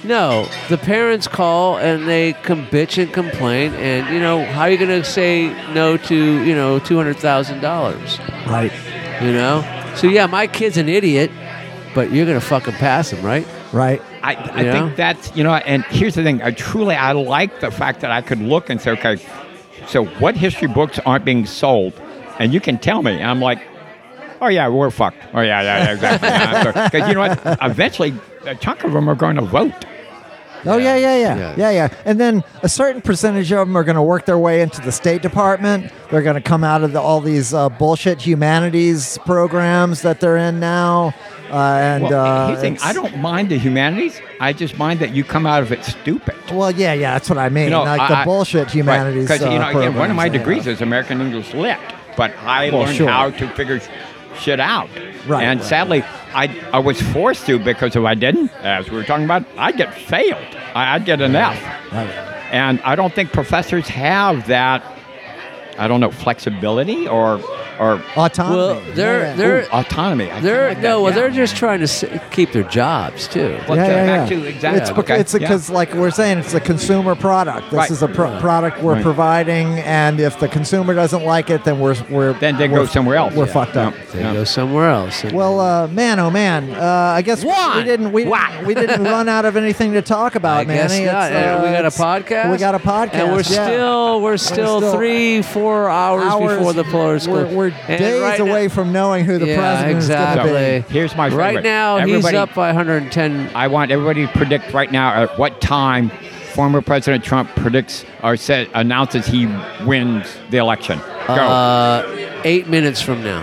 No, the parents call and they come bitch and complain, and you know how are you going to say no to you know two hundred thousand dollars? Right. You know, so yeah, my kid's an idiot, but you're going to fucking pass him, right? Right. I, I You know? think that's, you know, and here's the thing. I truly, I like the fact that I could look and say, okay, so what history books aren't being sold? And you can tell me. And I'm like, oh, yeah, we're fucked. Oh, yeah, yeah, yeah exactly. Because you know what? Eventually, a chunk of them are going to vote. Oh, yeah, yeah, yeah. Yeah. Yeah, yeah. And then a certain percentage of them are going to work their way into the State Department. They're going to come out of the, all these uh, bullshit humanities programs that they're in now. Uh, and Well, uh, here's the thing. it's- I don't mind the humanities. I just mind that you come out of it stupid. Well, yeah, yeah, that's what I mean. You know, like I- the I- bullshit humanities. Because, you know, uh, again, one of my programs they degrees have. is American English Lit, but I Well, learned sure. how to figure sh- shit out. Right, And right, sadly, I, I was forced to because if I didn't, as we were talking about, I'd get failed. I, I'd get an F. Right. And I don't think professors have that, I don't know, flexibility or or Autonomy. Well, they're yeah, yeah. they're Ooh, autonomy. I they're like that, no, well, yeah. they're just trying to s- keep their jobs too. Well, yeah, get yeah, back yeah. to- exactly, It's okay, it's yeah. because, like we're saying, it's a consumer product. This Right. is a pro- product we're Right. providing, and if the consumer doesn't like it, then we're we're Then they we're- go somewhere else. We're Yeah. fucked up. They Yeah. go somewhere else. And- Well, uh, man, oh man, uh, I guess we Juan! didn't we, Juan! we didn't run out of anything to talk about, I man. guess not. And we got a podcast. We got a podcast, and we're yeah. still we're still, still three four hours, Hours- before the Polaris We're, Club. we're And days right away now- from knowing who the yeah, president exactly. is going to be. Here's my Right favorite. now Everybody- he's up by one hundred ten. I want everybody to predict right now at what time former President Trump predicts or said announces he wins the election. Go. Uh, eight minutes from now.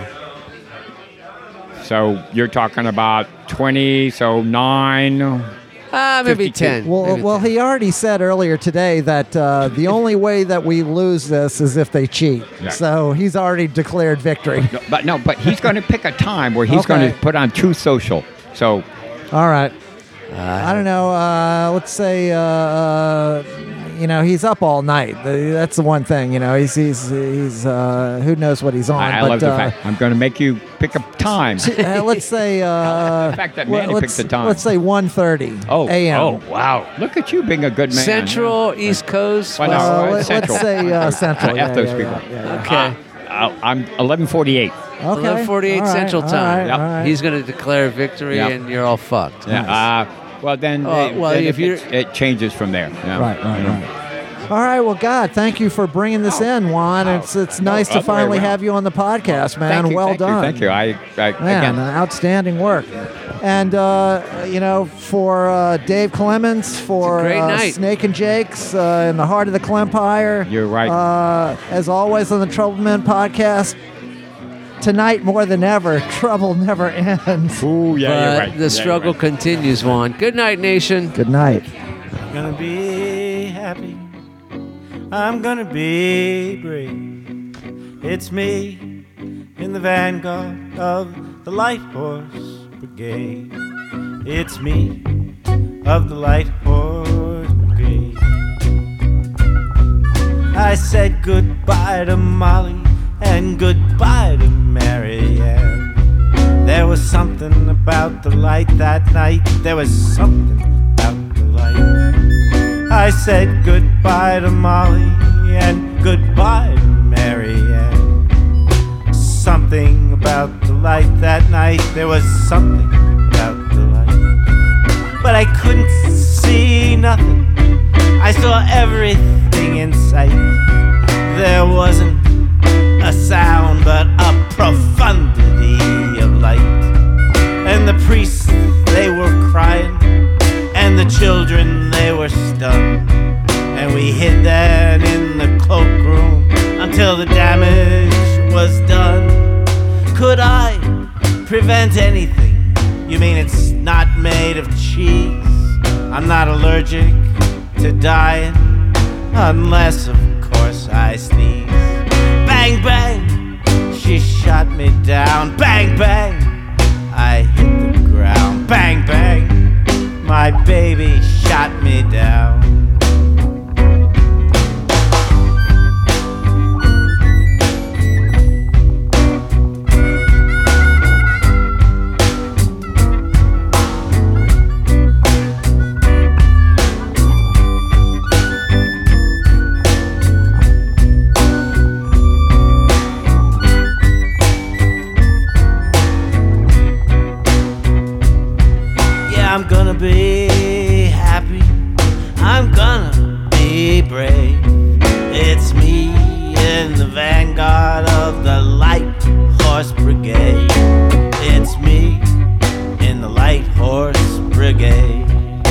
So you're talking about twenty, so nine. Ah, maybe fifty-two. ten. Well, maybe well, ten. he already said earlier today that uh, the only way that we lose this is if they cheat. Yeah. So he's already declared victory. No, but no, but he's going to pick a time where he's going Okay. to put on Truth Social. So All right. I don't know. Uh, let's say, uh, uh, you know, he's up all night. The- That's the one thing. You know, he's he's he's uh, who knows what he's on. I, I but, love the uh, fact I'm going to make you pick a time. uh, let's say. Uh, The fact that well, Manny let's, picked the time. Let's say one thirty Oh, a.m. oh, wow! Look at you being a good man. Central, East Coast. Why not? West- Uh, Right, let, Central. us say uh, Central. F yeah, those yeah, people. Yeah, yeah, Okay. Uh, I'm eleven forty-eight. yeah. Okay. eleven forty-eight All right, Central all Time. right, Yep. all right. He's going to declare victory, Yep. and you're all fucked. Yeah. Uh, well, then, Oh, it- well, then if it, you're- it changes from there. Yeah. Right, right, You know. right. All right, well, God, thank you for bringing this in, Juan. It's it's nice other to way finally around. have you on the podcast, man. Thank you, well thank you, done. thank you. I, I Man, again. uh, outstanding work. And, uh, you know, for uh, Dave Clemens, for great uh, night. Snake and Jake's uh, in the heart of the Clempire. You're right. Uh, as always on the Troubled Men podcast, tonight more than ever, trouble never ends. Ooh, yeah, but you're right. the Yeah, you're struggle right. continues, Juan. Good night, nation. Good night. Gonna be happy. I'm gonna be brave. It's me in the vanguard of the Light Horse Brigade. It's me of the Light Horse Brigade. I said goodbye to Molly and goodbye to Mary Ann. There was something about the light that night. There was something about the light. I said goodbye to Molly and goodbye to Mary Ann. Something about the light that night. There was something about the light. But I couldn't see nothing. I saw everything in sight. There wasn't a sound but a profundity of light. And the priests, they were crying, and the children, they were stunned. And we hid then in the cloakroom until the damage was done. Could I prevent anything? You mean it's not made of cheese? I'm not allergic to dying, unless of course I sneeze. Bang, bang, she shot me down. Bang, bang, I hit the ground. Bang, bang, my baby shot me down. Horse Brigade. It's me in the Light Horse Brigade.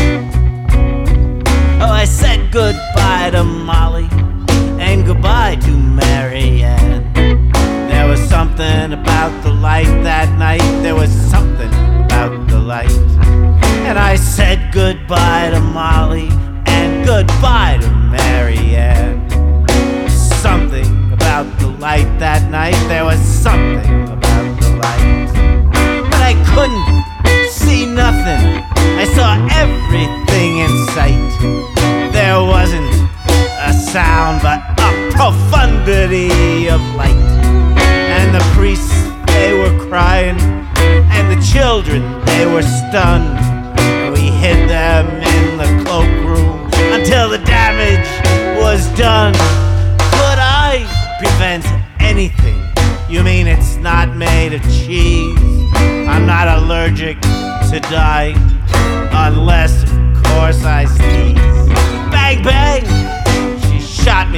Oh, I said goodbye to Molly and goodbye to Marianne. There was something about the light that night. There was something about the light. And I said goodbye to Molly and goodbye to Marianne. Something about the light that night. There was something about the light. But I couldn't see nothing. I saw everything in sight. There wasn't a sound but a profundity of light. And the priests, they were crying, and the children, they were stunned. And we hid them in the cloakroom until the damage was done. Could I prevent anything? You mean it's not made of cheese? I'm not allergic to dying, unless, of course, I sneeze. Bang, bang! She shot